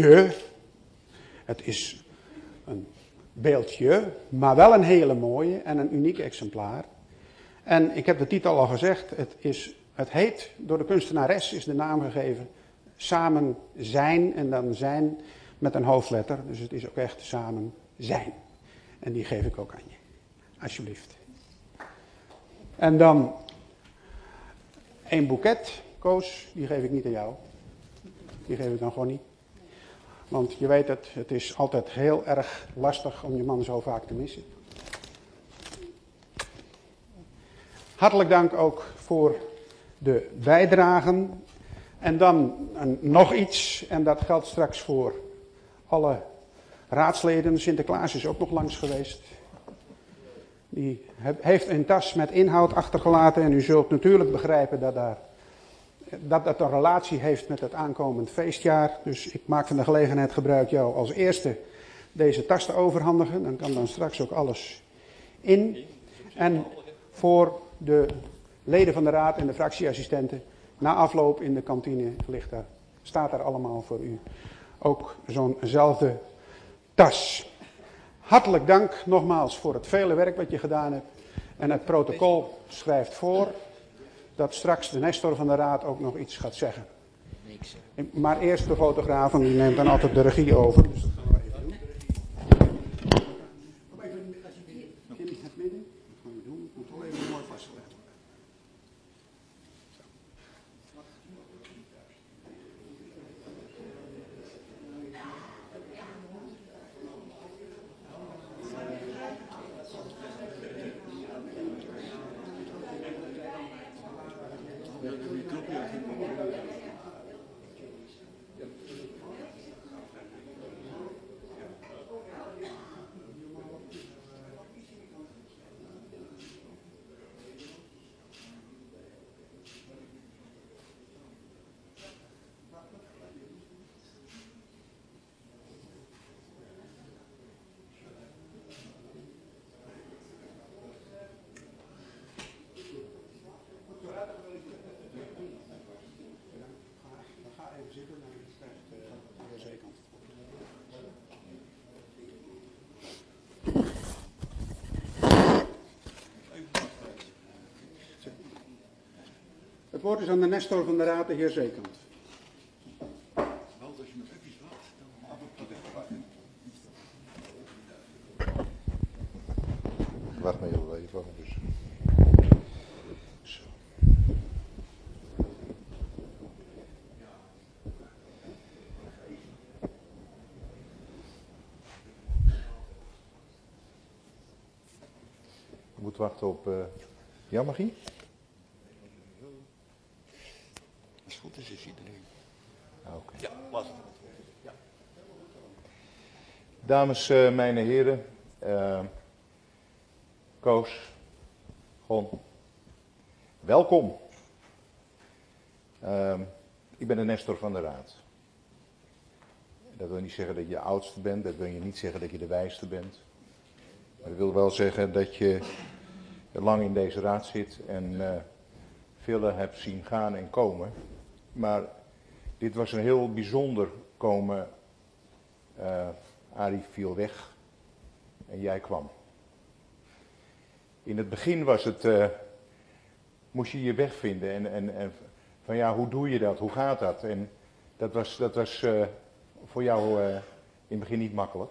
het is een beeldje, maar wel een hele mooie en een uniek exemplaar. En ik heb de titel al gezegd, het heet, door de kunstenares is de naam gegeven, Samen zijn, en dan zijn met een hoofdletter, dus het is ook echt samen zijn. En die geef ik ook aan je, alsjeblieft. En dan een boeket, Koos, die geef ik niet aan jou. Die geef ik dan gewoon niet. Want je weet het is altijd heel erg lastig om je man zo vaak te missen. Hartelijk dank ook voor de bijdragen. En dan nog iets, en dat geldt straks voor alle raadsleden. Sinterklaas is ook nog langs geweest. Die heeft een tas met inhoud achtergelaten en u zult natuurlijk begrijpen dat dat een relatie heeft met het aankomend feestjaar. Dus ik maak van de gelegenheid gebruik jou als eerste deze tas te overhandigen. Dan kan dan straks ook alles in. En voor de leden van de raad en de fractieassistenten, na afloop in de kantine staat daar allemaal voor u ook zo'nzelfde tas. Hartelijk dank nogmaals voor het vele werk wat je gedaan hebt. En het protocol schrijft voor dat straks de Nestor van de Raad ook nog iets gaat zeggen. Maar eerst de fotograaf, en die neemt dan altijd de regie over. Dus dat gaan we even doen. Kom even in het midden. Dat gaan we doen. Het moet wel even mooi vastgelegd worden. Het woord is aan de Nestor van de Raad, de heer Zeekant. Wacht maar heel even. Dus. Zo. Je moet wachten op Jan-Magie. Als het goed is iedereen. Oké. Ja, was het. Ja. Dames, mijn heren, Koos, Gon, welkom. Ik ben de Nestor van de Raad. Dat wil niet zeggen dat je de oudste bent, dat wil je niet zeggen dat je de wijste bent. Maar dat wil wel zeggen dat je lang in deze raad zit en velen hebt zien gaan en komen. Maar dit was een heel bijzonder komen. Arie viel weg en jij kwam. In het begin was het, moest je je weg vinden en van ja, hoe doe je dat, hoe gaat dat? En dat was voor jou in het begin niet makkelijk.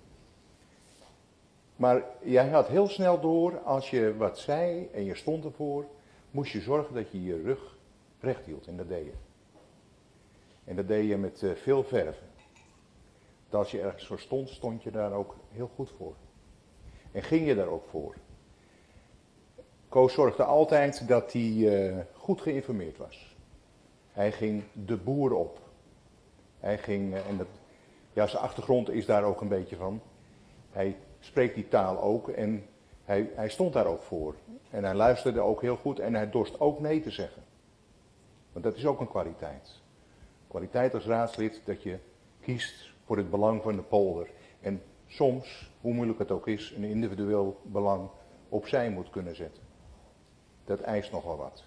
Maar jij had heel snel door, als je wat zei en je stond ervoor, moest je zorgen dat je je rug recht hield. En dat deed je. En dat deed je met veel verven. Dat als je ergens voor stond, stond je daar ook heel goed voor. En ging je daar ook voor. Koos zorgde altijd dat hij goed geïnformeerd was. Hij ging de boer op. Hij ging, ja, zijn achtergrond is daar ook een beetje van. Hij spreekt die taal ook en hij stond daar ook voor. En hij luisterde ook heel goed en hij dorst ook nee te zeggen. Want dat is ook een kwaliteit. Kwaliteit als raadslid dat je kiest voor het belang van de polder. En soms, hoe moeilijk het ook is, een individueel belang opzij moet kunnen zetten. Dat eist nogal wat.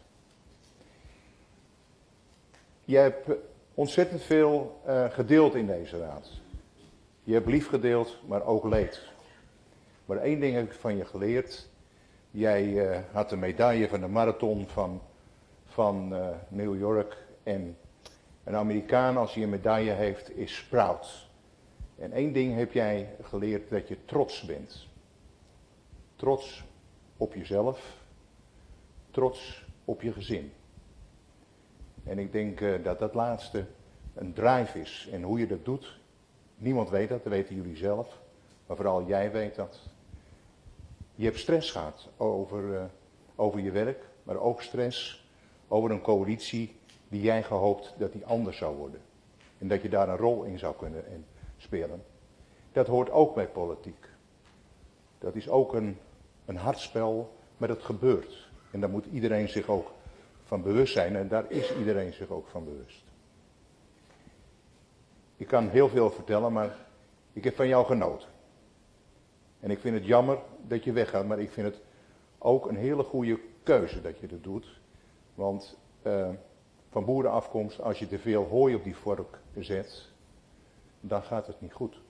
Je hebt ontzettend veel gedeeld in deze raad. Je hebt lief gedeeld, maar ook leed. Maar één ding heb ik van je geleerd. Jij had de medaille van de marathon van New York. En een Amerikaan, als hij een medaille heeft, is proud. En één ding heb jij geleerd, dat je trots bent. Trots op jezelf. Trots op je gezin. En ik denk dat dat laatste een drive is. En hoe je dat doet, niemand weet dat weten jullie zelf. Maar vooral jij weet dat. Je hebt stress gehad over je werk, maar ook stress over een coalitie die jij gehoopt dat die anders zou worden. En dat je daar een rol in zou kunnen spelen. Dat hoort ook bij politiek. Dat is ook een hardspel, maar dat gebeurt. En daar moet iedereen zich ook van bewust zijn en daar is iedereen zich ook van bewust. Ik kan heel veel vertellen, maar ik heb van jou genoten. En ik vind het jammer dat je weggaat, maar ik vind het ook een hele goede keuze dat je dat doet. Want van boerenafkomst, als je te veel hooi op die vork zet, dan gaat het niet goed.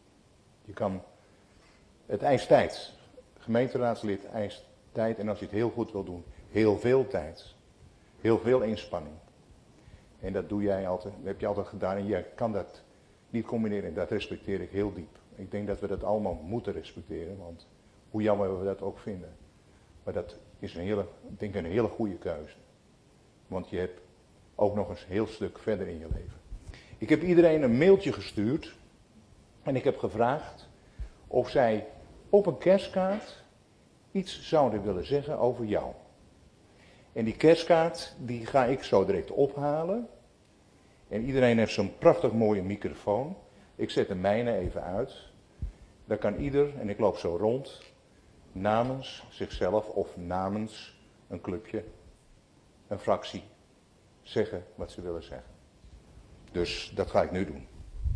Het eist tijd. Gemeenteraadslid eist tijd en als je het heel goed wil doen, heel veel tijd. Heel veel inspanning. En dat doe jij altijd, dat heb je altijd gedaan en jij kan dat niet combineren en dat respecteer ik heel diep. Ik denk dat we dat allemaal moeten respecteren, want hoe jammer we dat ook vinden. Maar dat is een hele goede keuze. Want je hebt ook nog eens een heel stuk verder in je leven. Ik heb iedereen een mailtje gestuurd en ik heb gevraagd of zij op een kerstkaart iets zouden willen zeggen over jou. En die kerstkaart, die ga ik zo direct ophalen. En iedereen heeft zo'n prachtig mooie microfoon. Ik zet de mijne even uit. Dan kan ieder, en ik loop zo rond, namens zichzelf of namens een clubje, een fractie, zeggen wat ze willen zeggen. Dus dat ga ik nu doen.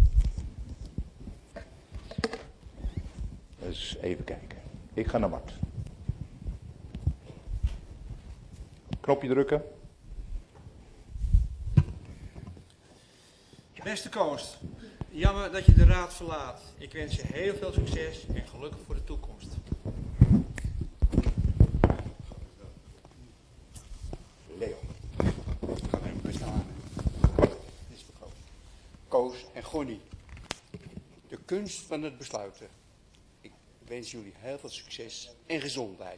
Dus even kijken. Ik ga naar Mart. Knopje drukken. Beste Koos, jammer dat je de raad verlaat. Ik wens je heel veel succes en gelukkig voor de toekomst. Leo. Ga even bestaan. Dit is voor Koos en Gonnie. De kunst van het besluiten. Ik wens jullie heel veel succes en gezondheid.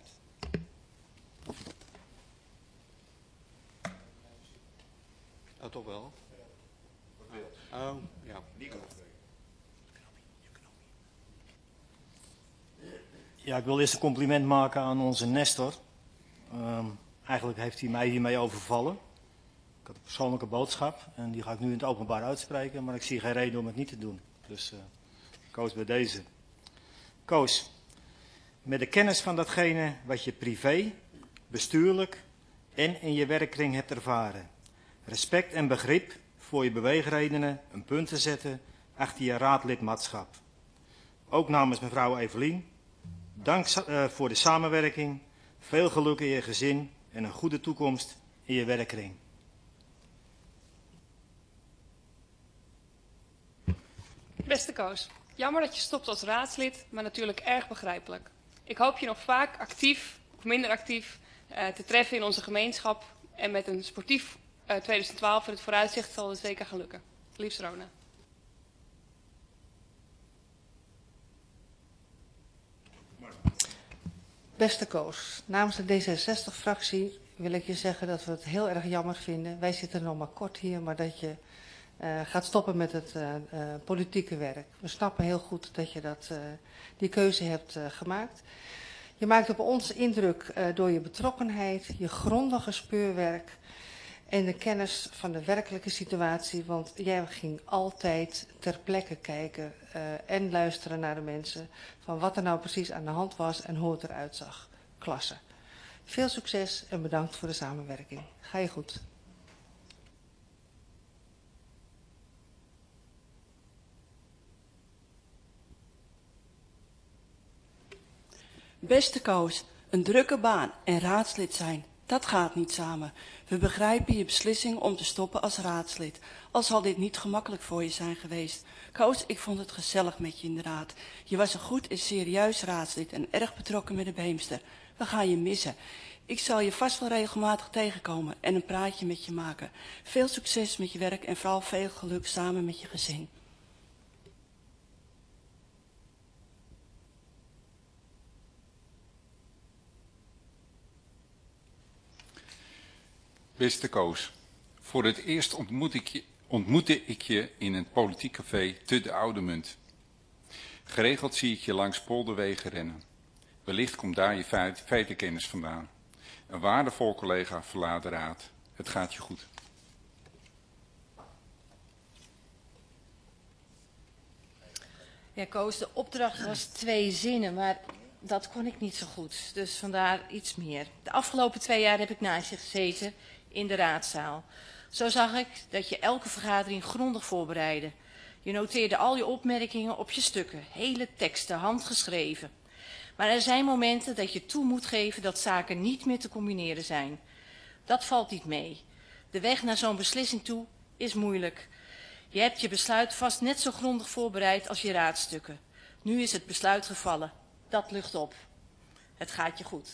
Oh, toch wel? Oh, ja. Nico. Ja, ik wil eerst een compliment maken aan onze Nestor. Eigenlijk heeft hij mij hiermee overvallen. Ik had een persoonlijke boodschap en die ga ik nu in het openbaar uitspreken, maar ik zie geen reden om het niet te doen. Dus Koos bij deze. Koos, met de kennis van datgene wat je privé, bestuurlijk en in je werkkring hebt ervaren. Respect en begrip voor je beweegredenen een punt te zetten achter je raadlidmaatschap. Ook namens mevrouw Evelien, dank voor de samenwerking, veel geluk in je gezin en een goede toekomst in je werkkring. Beste Koos, jammer dat je stopt als raadslid, maar natuurlijk erg begrijpelijk. Ik hoop je nog vaak actief of minder actief te treffen in onze gemeenschap en met een sportief 2012 in het vooruitzicht zal het zeker gaan lukken. Liefst Rona. Beste Koos, namens de D66-fractie wil ik je zeggen dat we het heel erg jammer vinden. Wij zitten nog maar kort hier, maar dat je gaat stoppen met het politieke werk. We snappen heel goed dat je die keuze hebt gemaakt. Je maakt op ons indruk door je betrokkenheid, je grondige speurwerk en de kennis van de werkelijke situatie. Want jij ging altijd ter plekke kijken en luisteren naar de mensen van wat er nou precies aan de hand was en hoe het eruit zag. Klasse. Veel succes en bedankt voor de samenwerking. Ga je goed. Beste Koos, een drukke baan en raadslid zijn, dat gaat niet samen. We begrijpen je beslissing om te stoppen als raadslid, al zal dit niet gemakkelijk voor je zijn geweest. Koos, ik vond het gezellig met je in de raad. Je was een goed en serieus raadslid en erg betrokken met de Beemster. We gaan je missen. Ik zal je vast wel regelmatig tegenkomen en een praatje met je maken. Veel succes met je werk en vooral veel geluk samen met je gezin. Beste Koos, voor het eerst ontmoette ik je in een politiek café te de Oude Munt. Geregeld zie ik je langs polderwegen rennen. Wellicht komt daar je feitenkennis vandaan. Een waardevol collega verlaat de raad. Het gaat je goed. Ja, Koos, de opdracht was 2 zinnen, maar dat kon ik niet zo goed. Dus vandaar iets meer. De afgelopen 2 jaar heb ik naast je gezeten in de raadzaal. Zo zag ik dat je elke vergadering grondig voorbereidde. Je noteerde al je opmerkingen op je stukken, hele teksten, handgeschreven. Maar er zijn momenten dat je toe moet geven dat zaken niet meer te combineren zijn. Dat valt niet mee. De weg naar zo'n beslissing toe is moeilijk. Je hebt je besluit vast net zo grondig voorbereid als je raadstukken. Nu is het besluit gevallen. Dat lucht op. Het gaat je goed.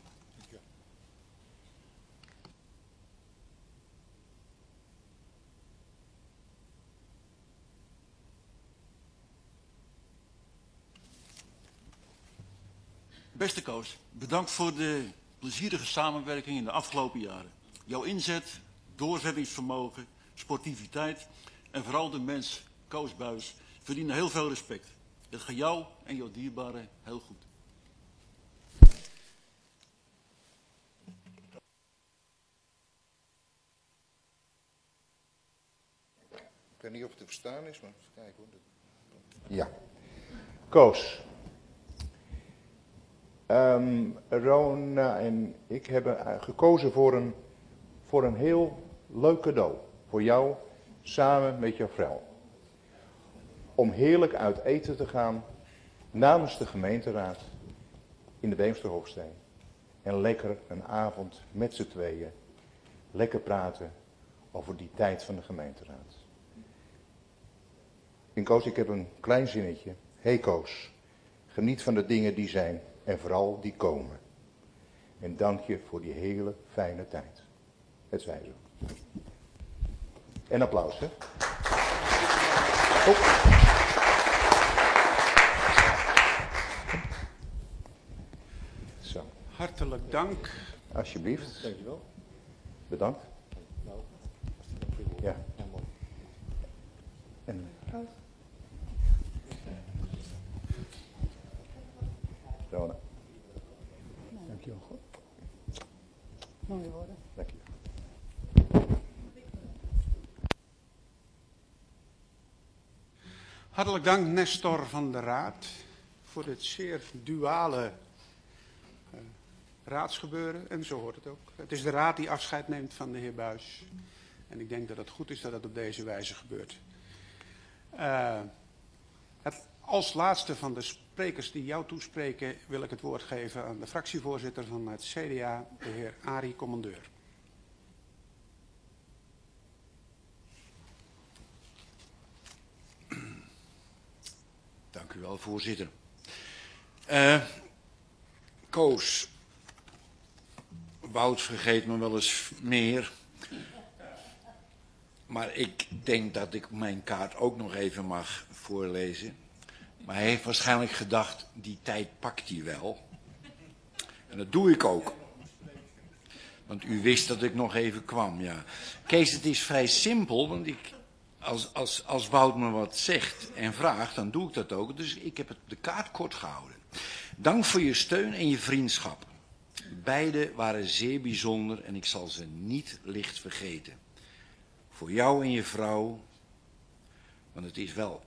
Beste Koos, bedankt voor de plezierige samenwerking in de afgelopen jaren. Jouw inzet, doorzettingsvermogen, sportiviteit en vooral de mens, Koos Buys, verdienen heel veel respect. Het gaat jou en jouw dierbaren heel goed. Ik weet niet of het te verstaan is, maar even kijken hoor. Ja. Koos. Rona en ik hebben gekozen voor een heel leuk cadeau. Voor jou, samen met jouw vrouw. Om heerlijk uit eten te gaan namens de gemeenteraad in de Beemsterhofsteen. En lekker een avond met z'n tweeën. Lekker praten over die tijd van de gemeenteraad. En Koos, ik heb een klein zinnetje. Hey Koos, geniet van de dingen die zijn. En vooral die komen. En dank je voor die hele fijne tijd. Het zij zo. En applaus, hè. Op. Zo. Hartelijk dank. Alsjeblieft. Dankjewel. Bedankt. Ja. En... Rona. Dankjewel. Mooie woorden. Dank je. Hartelijk dank Nestor van de Raad voor dit zeer duale raadsgebeuren. En zo hoort het ook. Het is de Raad die afscheid neemt van de heer Buys. En ik denk dat het goed is dat het op deze wijze gebeurt. Als laatste van de sprekers die jou toespreken wil ik het woord geven aan de fractievoorzitter van het CDA, de heer Arie Commandeur. Dank u wel, voorzitter. Koos, Wout vergeet me wel eens meer. Maar ik denk dat ik mijn kaart ook nog even mag voorlezen. Maar hij heeft waarschijnlijk gedacht, die tijd pakt hij wel. En dat doe ik ook. Want u wist dat ik nog even kwam, ja. Kees, het is vrij simpel, want als Wout me wat zegt en vraagt, dan doe ik dat ook. Dus ik heb de kaart kort gehouden. Dank voor je steun en je vriendschap. Beide waren zeer bijzonder en ik zal ze niet licht vergeten. Voor jou en je vrouw, want het is wel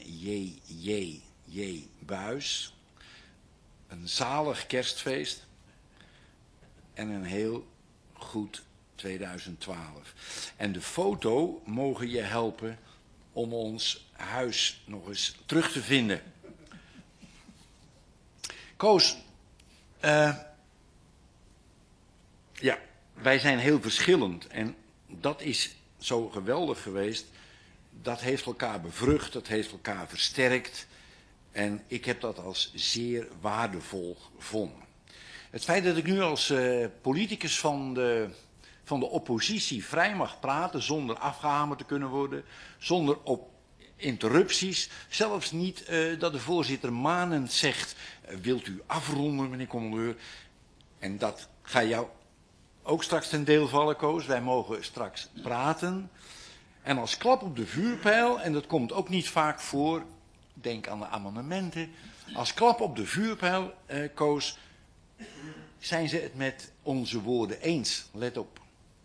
N.J.J. Buys, een zalig kerstfeest en een heel goed 2012. En de foto mogen je helpen om ons huis nog eens terug te vinden. Koos, Ja, wij zijn heel verschillend en dat is zo geweldig geweest. Dat heeft elkaar bevrucht, dat heeft elkaar versterkt en ik heb dat als zeer waardevol gevonden. Het feit dat ik nu als politicus van de oppositie vrij mag praten zonder afgehamerd te kunnen worden, zonder op interrupties, zelfs niet dat de voorzitter manend zegt, wilt u afronden meneer commandeur? En dat gaat jou ook straks ten deel vallen, Koos. Wij mogen straks praten. En als klap op de vuurpijl, en dat komt ook niet vaak voor, denk aan de amendementen, als klap op de vuurpijl, Koos, zijn ze het met onze woorden eens. Let op.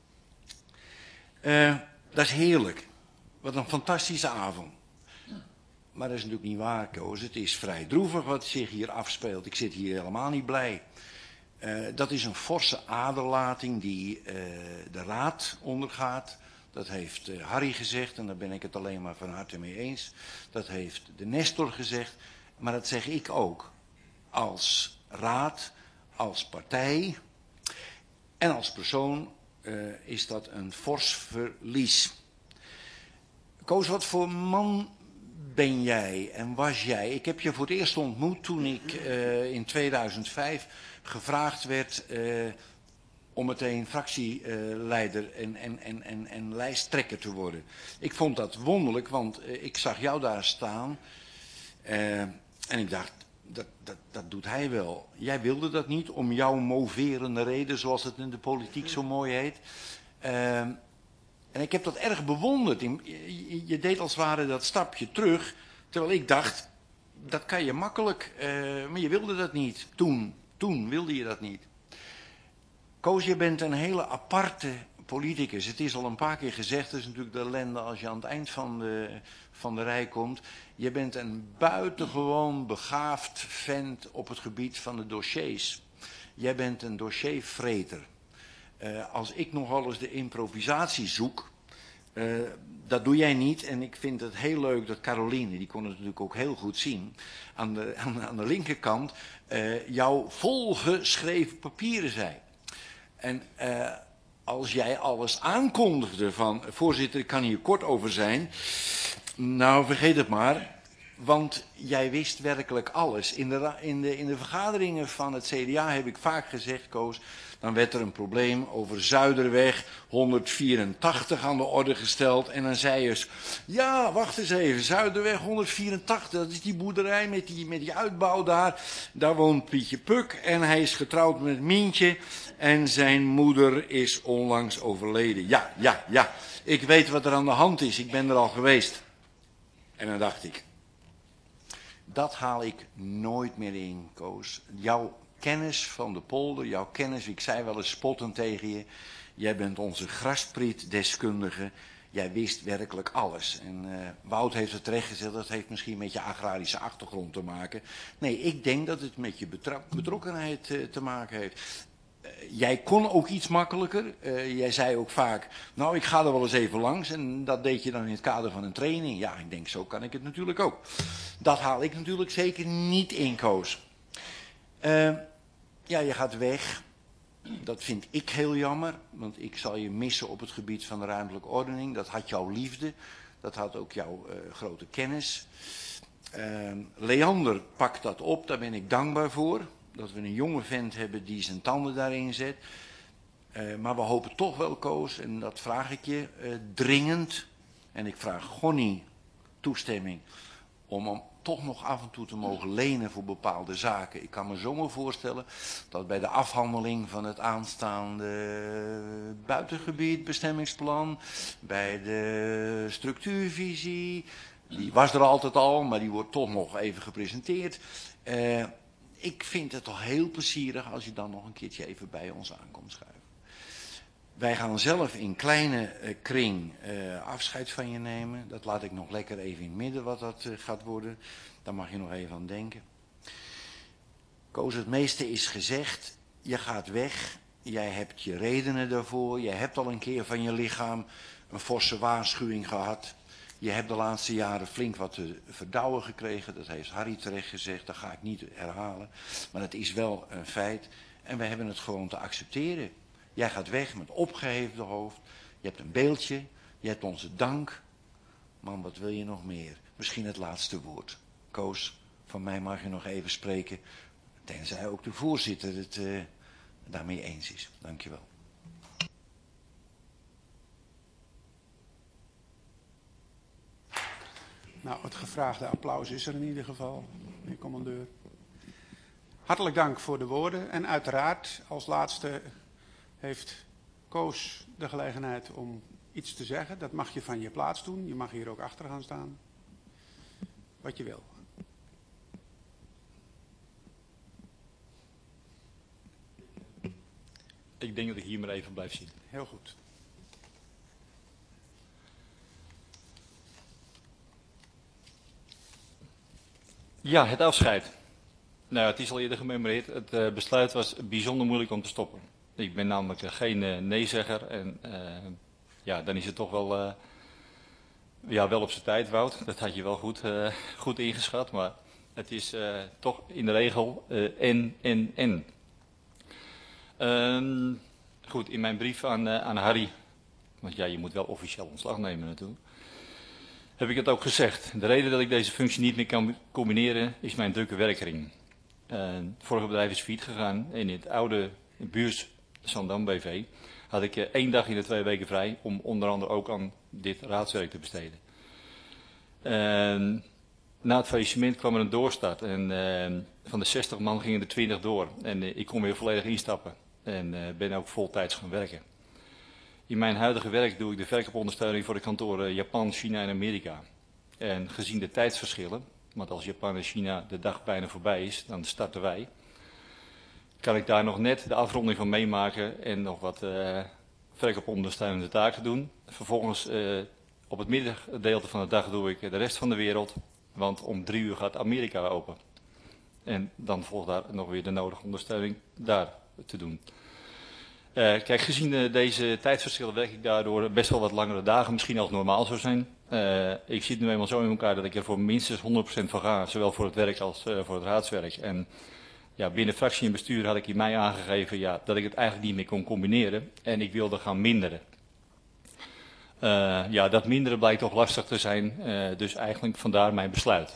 Dat is heerlijk. Wat een fantastische avond. Maar dat is natuurlijk niet waar, Koos. Het is vrij droevig wat zich hier afspeelt. Ik zit hier helemaal niet blij. Dat is een forse aderlating die de raad ondergaat. Dat heeft Harry gezegd en daar ben ik het alleen maar van harte mee eens. Dat heeft de Nestor gezegd. Maar dat zeg ik ook. Als raad, als partij en als persoon is dat een fors verlies. Koos, wat voor man ben jij en was jij? Ik heb je voor het eerst ontmoet toen ik in 2005 gevraagd werd om meteen fractieleider en lijsttrekker te worden. Ik vond dat wonderlijk, want ik zag jou daar staan en ik dacht, dat doet hij wel. Jij wilde dat niet om jouw moverende reden, zoals het in de politiek zo mooi heet. En ik heb dat erg bewonderd. Je deed als het ware dat stapje terug, terwijl ik dacht, dat kan je makkelijk, maar je wilde dat niet. Toen wilde je dat niet. Koos, je bent een hele aparte politicus. Het is al een paar keer gezegd, dat is natuurlijk de ellende als je aan het eind van de rij komt. Je bent een buitengewoon begaafd vent op het gebied van de dossiers. Jij bent een dossiervreter. Als ik nogal eens de improvisatie zoek, dat doe jij niet. En ik vind het heel leuk dat Caroline, die kon het natuurlijk ook heel goed zien, aan de linkerkant jouw volgeschreven papieren zei. En als jij alles aankondigde van, voorzitter, ik kan hier kort over zijn. Nou, vergeet het maar. Want jij wist werkelijk alles. In de vergaderingen van het CDA heb ik vaak gezegd, Koos, dan werd er een probleem over Zuiderweg 184 aan de orde gesteld. En dan zei je, ja, wacht eens even, Zuiderweg 184, dat is die boerderij met die uitbouw daar. Daar woont Pietje Puk en hij is getrouwd met Mientje en zijn moeder is onlangs overleden. Ja, ik weet wat er aan de hand is, ik ben er al geweest. En dan dacht ik, dat haal ik nooit meer in, Koos. Jouw kennis van de polder, jouw kennis, ik zei wel eens spottend tegen je, jij bent onze grasprietdeskundige, jij wist werkelijk alles. En Wout heeft het terecht gezegd, dat heeft misschien met je agrarische achtergrond te maken. Nee, ik denk dat het met je betrokkenheid te maken heeft. Jij kon ook iets makkelijker. Jij zei ook vaak, nou ik ga er wel eens even langs. En dat deed je dan in het kader van een training. Ja, ik denk, zo kan ik het natuurlijk ook. Dat haal ik natuurlijk zeker niet in, Koos. Ja, je gaat weg. Dat vind ik heel jammer. Want ik zal je missen op het gebied van de ruimtelijke ordening. Dat had jouw liefde. Dat had ook jouw grote kennis. Leander pakt dat op. Daar ben ik dankbaar voor. Dat we een jonge vent hebben die zijn tanden daarin zet. Maar we hopen toch wel, Koos, en dat vraag ik je dringend. En ik vraag Gonnie toestemming om hem toch nog af en toe te mogen lenen voor bepaalde zaken. Ik kan me zomaar voorstellen dat bij de afhandeling van het aanstaande buitengebied bestemmingsplan, bij de structuurvisie, die was er altijd al, maar die wordt toch nog even gepresenteerd. Ik vind het toch heel plezierig als je dan nog een keertje even bij ons aankomt schuiven. Wij gaan zelf in kleine kring afscheid van je nemen. Dat laat ik nog lekker even in het midden wat dat gaat worden. Daar mag je nog even aan denken. Koos, het meeste is gezegd. Je gaat weg. Jij hebt je redenen daarvoor. Jij hebt al een keer van je lichaam een forse waarschuwing gehad. Je hebt de laatste jaren flink wat te verdouwen gekregen. Dat heeft Harry terecht gezegd, dat ga ik niet herhalen. Maar het is wel een feit. En we hebben het gewoon te accepteren. Jij gaat weg met opgeheven hoofd. Je hebt een beeldje. Je hebt onze dank. Man, wat wil je nog meer? Misschien het laatste woord. Koos, van mij mag je nog even spreken. Tenzij ook de voorzitter het daarmee eens is. Dank je wel. Nou, het gevraagde applaus is er in ieder geval, meneer commandeur. Hartelijk dank voor de woorden. En uiteraard, als laatste heeft Koos de gelegenheid om iets te zeggen. Dat mag je van je plaats doen. Je mag hier ook achter gaan staan. Wat je wil. Ik denk dat ik hier maar even blijf zitten. Heel goed. Ja, het afscheid. Nou, het is al eerder gememoreerd. Het besluit was bijzonder moeilijk om te stoppen. Ik ben namelijk geen nee-zegger. En ja, dan is het toch wel, wel op zijn tijd, Wout. Dat had je wel goed ingeschat. Maar het is toch in de regel en. Goed, in mijn brief aan Harry, want ja, je moet wel officieel ontslag nemen natuurlijk, heb ik het ook gezegd. De reden dat ik deze functie niet meer kan combineren is mijn drukke werkring. Het vorige bedrijf is failliet gegaan en in het oude Buurs Zandam BV had ik 1 dag in de 2 weken vrij om onder andere ook aan dit raadswerk te besteden. Na het faillissement kwam er een doorstart en van de 60 man gingen er 20 door en ik kon weer volledig instappen. En ben ook voltijds gaan werken. In mijn huidige werk doe ik de verkoopondersteuning voor de kantoren Japan, China en Amerika. En gezien de tijdsverschillen, want als Japan en China de dag bijna voorbij is, dan starten wij. Kan ik daar nog net de afronding van meemaken en nog wat verkoopondersteunende taken doen. Vervolgens op het middaggedeelte van de dag doe ik de rest van de wereld, want om 3 uur gaat Amerika open. En dan volgt daar nog weer de nodige ondersteuning daar te doen. Kijk, gezien deze tijdsverschillen werk ik daardoor best wel wat langere dagen, misschien als normaal zou zijn. Ik zit nu eenmaal zo in elkaar dat ik er voor minstens 100% van ga, zowel voor het werk als voor het raadswerk. En ja, binnen fractie en bestuur had ik in mei aangegeven dat ik het eigenlijk niet meer kon combineren en ik wilde gaan minderen. Dat minderen blijkt toch lastig te zijn, dus eigenlijk vandaar mijn besluit.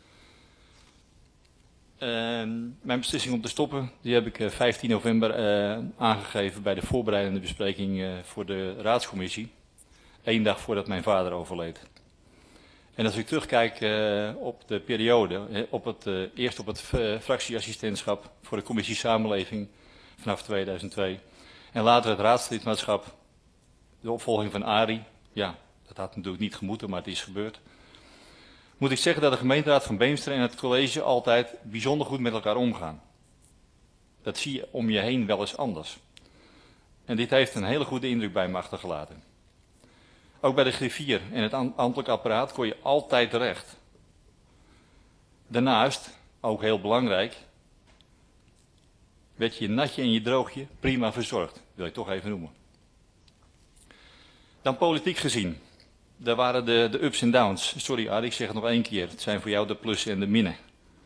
Mijn beslissing om te stoppen, die heb ik 15 november aangegeven bij de voorbereidende bespreking voor de raadscommissie. 1 dag voordat mijn vader overleed. En als ik terugkijk op de periode, eerst op het fractieassistentschap voor de commissie Samenleving vanaf 2002. En later het raadslidmaatschap, de opvolging van Arie. Ja, dat had natuurlijk niet gemoeten, maar het is gebeurd. Moet ik zeggen dat de gemeenteraad van Beemster en het college altijd bijzonder goed met elkaar omgaan. Dat zie je om je heen wel eens anders. En dit heeft een hele goede indruk bij me achtergelaten. Ook bij de griffier en het ambtelijk apparaat kon je altijd terecht. Daarnaast, ook heel belangrijk, werd je natje en je droogje prima verzorgd. Dat wil ik toch even noemen. Dan politiek gezien. Daar waren de ups en downs. Sorry Arie, ik zeg het nog 1 keer. Het zijn voor jou de plussen en de minnen.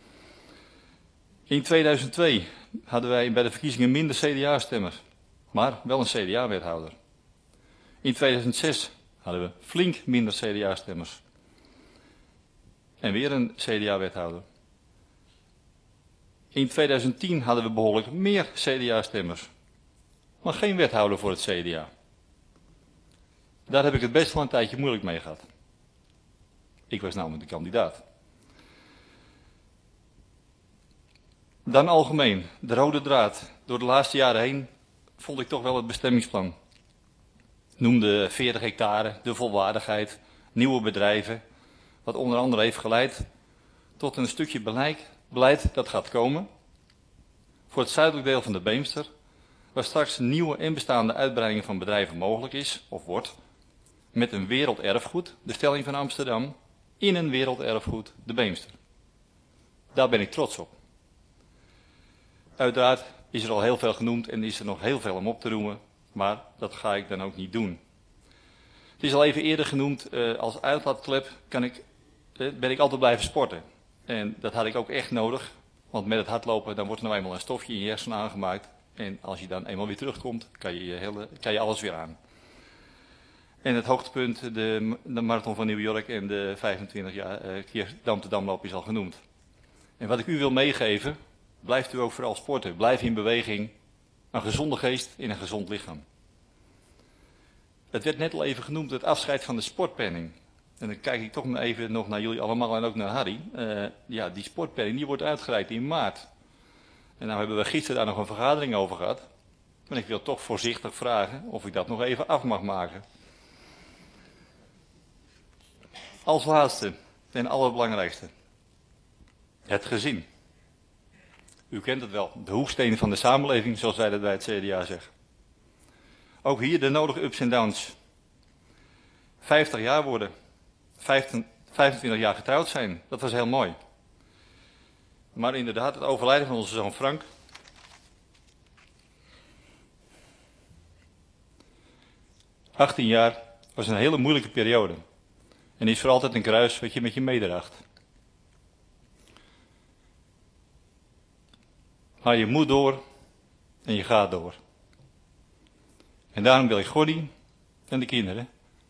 In 2002 hadden wij bij de verkiezingen minder CDA-stemmers. Maar wel een CDA-wethouder. In 2006 hadden we flink minder CDA-stemmers. En weer een CDA-wethouder. In 2010 hadden we behoorlijk meer CDA-stemmers. Maar geen wethouder voor het CDA. Daar heb ik het best wel een tijdje moeilijk mee gehad. Ik was namelijk de kandidaat. Dan algemeen, de rode draad. Door de laatste jaren heen vond ik toch wel het bestemmingsplan. Noemde 40 hectare, de volwaardigheid, nieuwe bedrijven. Wat onder andere heeft geleid tot een stukje beleid dat gaat komen. Voor het zuidelijk deel van de Beemster. Waar straks nieuwe en bestaande uitbreidingen van bedrijven mogelijk is, of wordt. Met een werelderfgoed, de Stelling van Amsterdam, in een werelderfgoed, de Beemster. Daar ben ik trots op. Uiteraard is er al heel veel genoemd en is er nog heel veel om op te roemen, maar dat ga ik dan ook niet doen. Het is al even eerder genoemd, als uitlaatklep ben ik altijd blijven sporten. En dat had ik ook echt nodig, want met het hardlopen dan wordt er nou eenmaal een stofje in je hersenen aangemaakt. En als je dan eenmaal weer terugkomt, kan je alles weer aan. En het hoogtepunt, de marathon van New York en de 25 keer Dam-te-Damloop is al genoemd. En wat ik u wil meegeven, blijft u ook vooral sporten. Blijf in beweging, een gezonde geest in een gezond lichaam. Het werd net al even genoemd, het afscheid van de sportpenning. En dan kijk ik toch even nog naar jullie allemaal en ook naar Harry. Die sportpenning die wordt uitgereikt in maart. En nou hebben we gisteren daar nog een vergadering over gehad. Maar ik wil toch voorzichtig vragen of ik dat nog even af mag maken. Als laatste en allerbelangrijkste. Het gezin. U kent het wel, de hoeksteen van de samenleving, zoals wij dat bij het CDA zeggen. Ook hier de nodige ups en downs. 50 jaar worden, 25 jaar getrouwd zijn, dat was heel mooi. Maar inderdaad, het overlijden van onze zoon Frank. ...18 jaar was een hele moeilijke periode. En is voor altijd een kruis wat je met je meedraagt. Maar je moet door en je gaat door. En daarom wil ik Gordy en de kinderen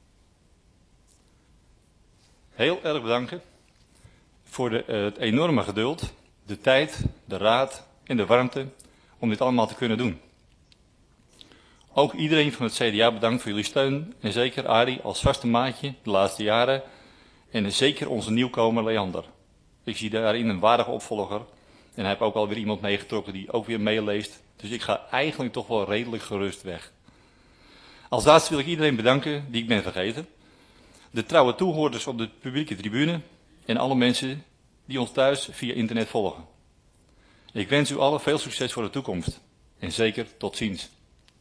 heel erg bedanken voor het enorme geduld, de tijd, de raad en de warmte om dit allemaal te kunnen doen. Ook iedereen van het CDA bedankt voor jullie steun en zeker Arie als vaste maatje de laatste jaren en zeker onze nieuwkomer Leander. Ik zie daarin een waardige opvolger en hij heeft ook alweer iemand meegetrokken die ook weer meeleest. Dus ik ga eigenlijk toch wel redelijk gerust weg. Als laatste wil ik iedereen bedanken die ik ben vergeten. De trouwe toehoorders op de publieke tribune en alle mensen die ons thuis via internet volgen. Ik wens u allen veel succes voor de toekomst en zeker tot ziens.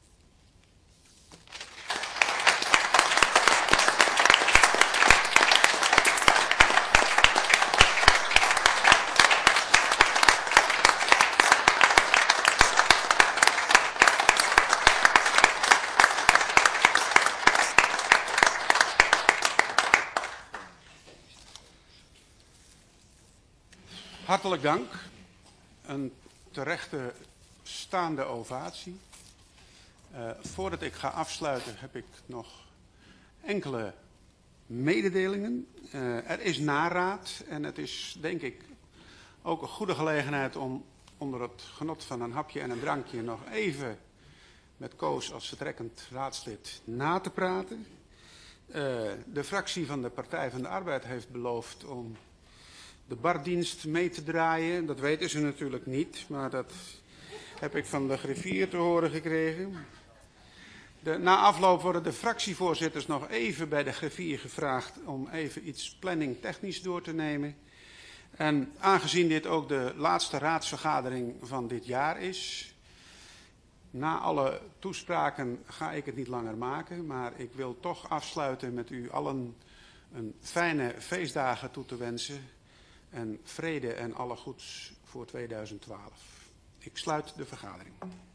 Hartelijk dank. Een terechte staande ovatie. Voordat ik ga afsluiten heb ik nog enkele mededelingen. Er is naraad en het is denk ik ook een goede gelegenheid om onder het genot van een hapje en een drankje nog even met Koos als vertrekkend raadslid na te praten. De fractie van de Partij van de Arbeid heeft beloofd om de bardienst mee te draaien. Dat weten ze natuurlijk niet, maar dat heb ik van de griffier te horen gekregen. Na afloop worden de fractievoorzitters nog even bij de griffier gevraagd om even iets planningtechnisch door te nemen. En aangezien dit ook de laatste raadsvergadering van dit jaar is, na alle toespraken ga ik het niet langer maken, maar ik wil toch afsluiten met u allen een fijne feestdagen toe te wensen. En vrede en alle goeds voor 2012. Ik sluit de vergadering.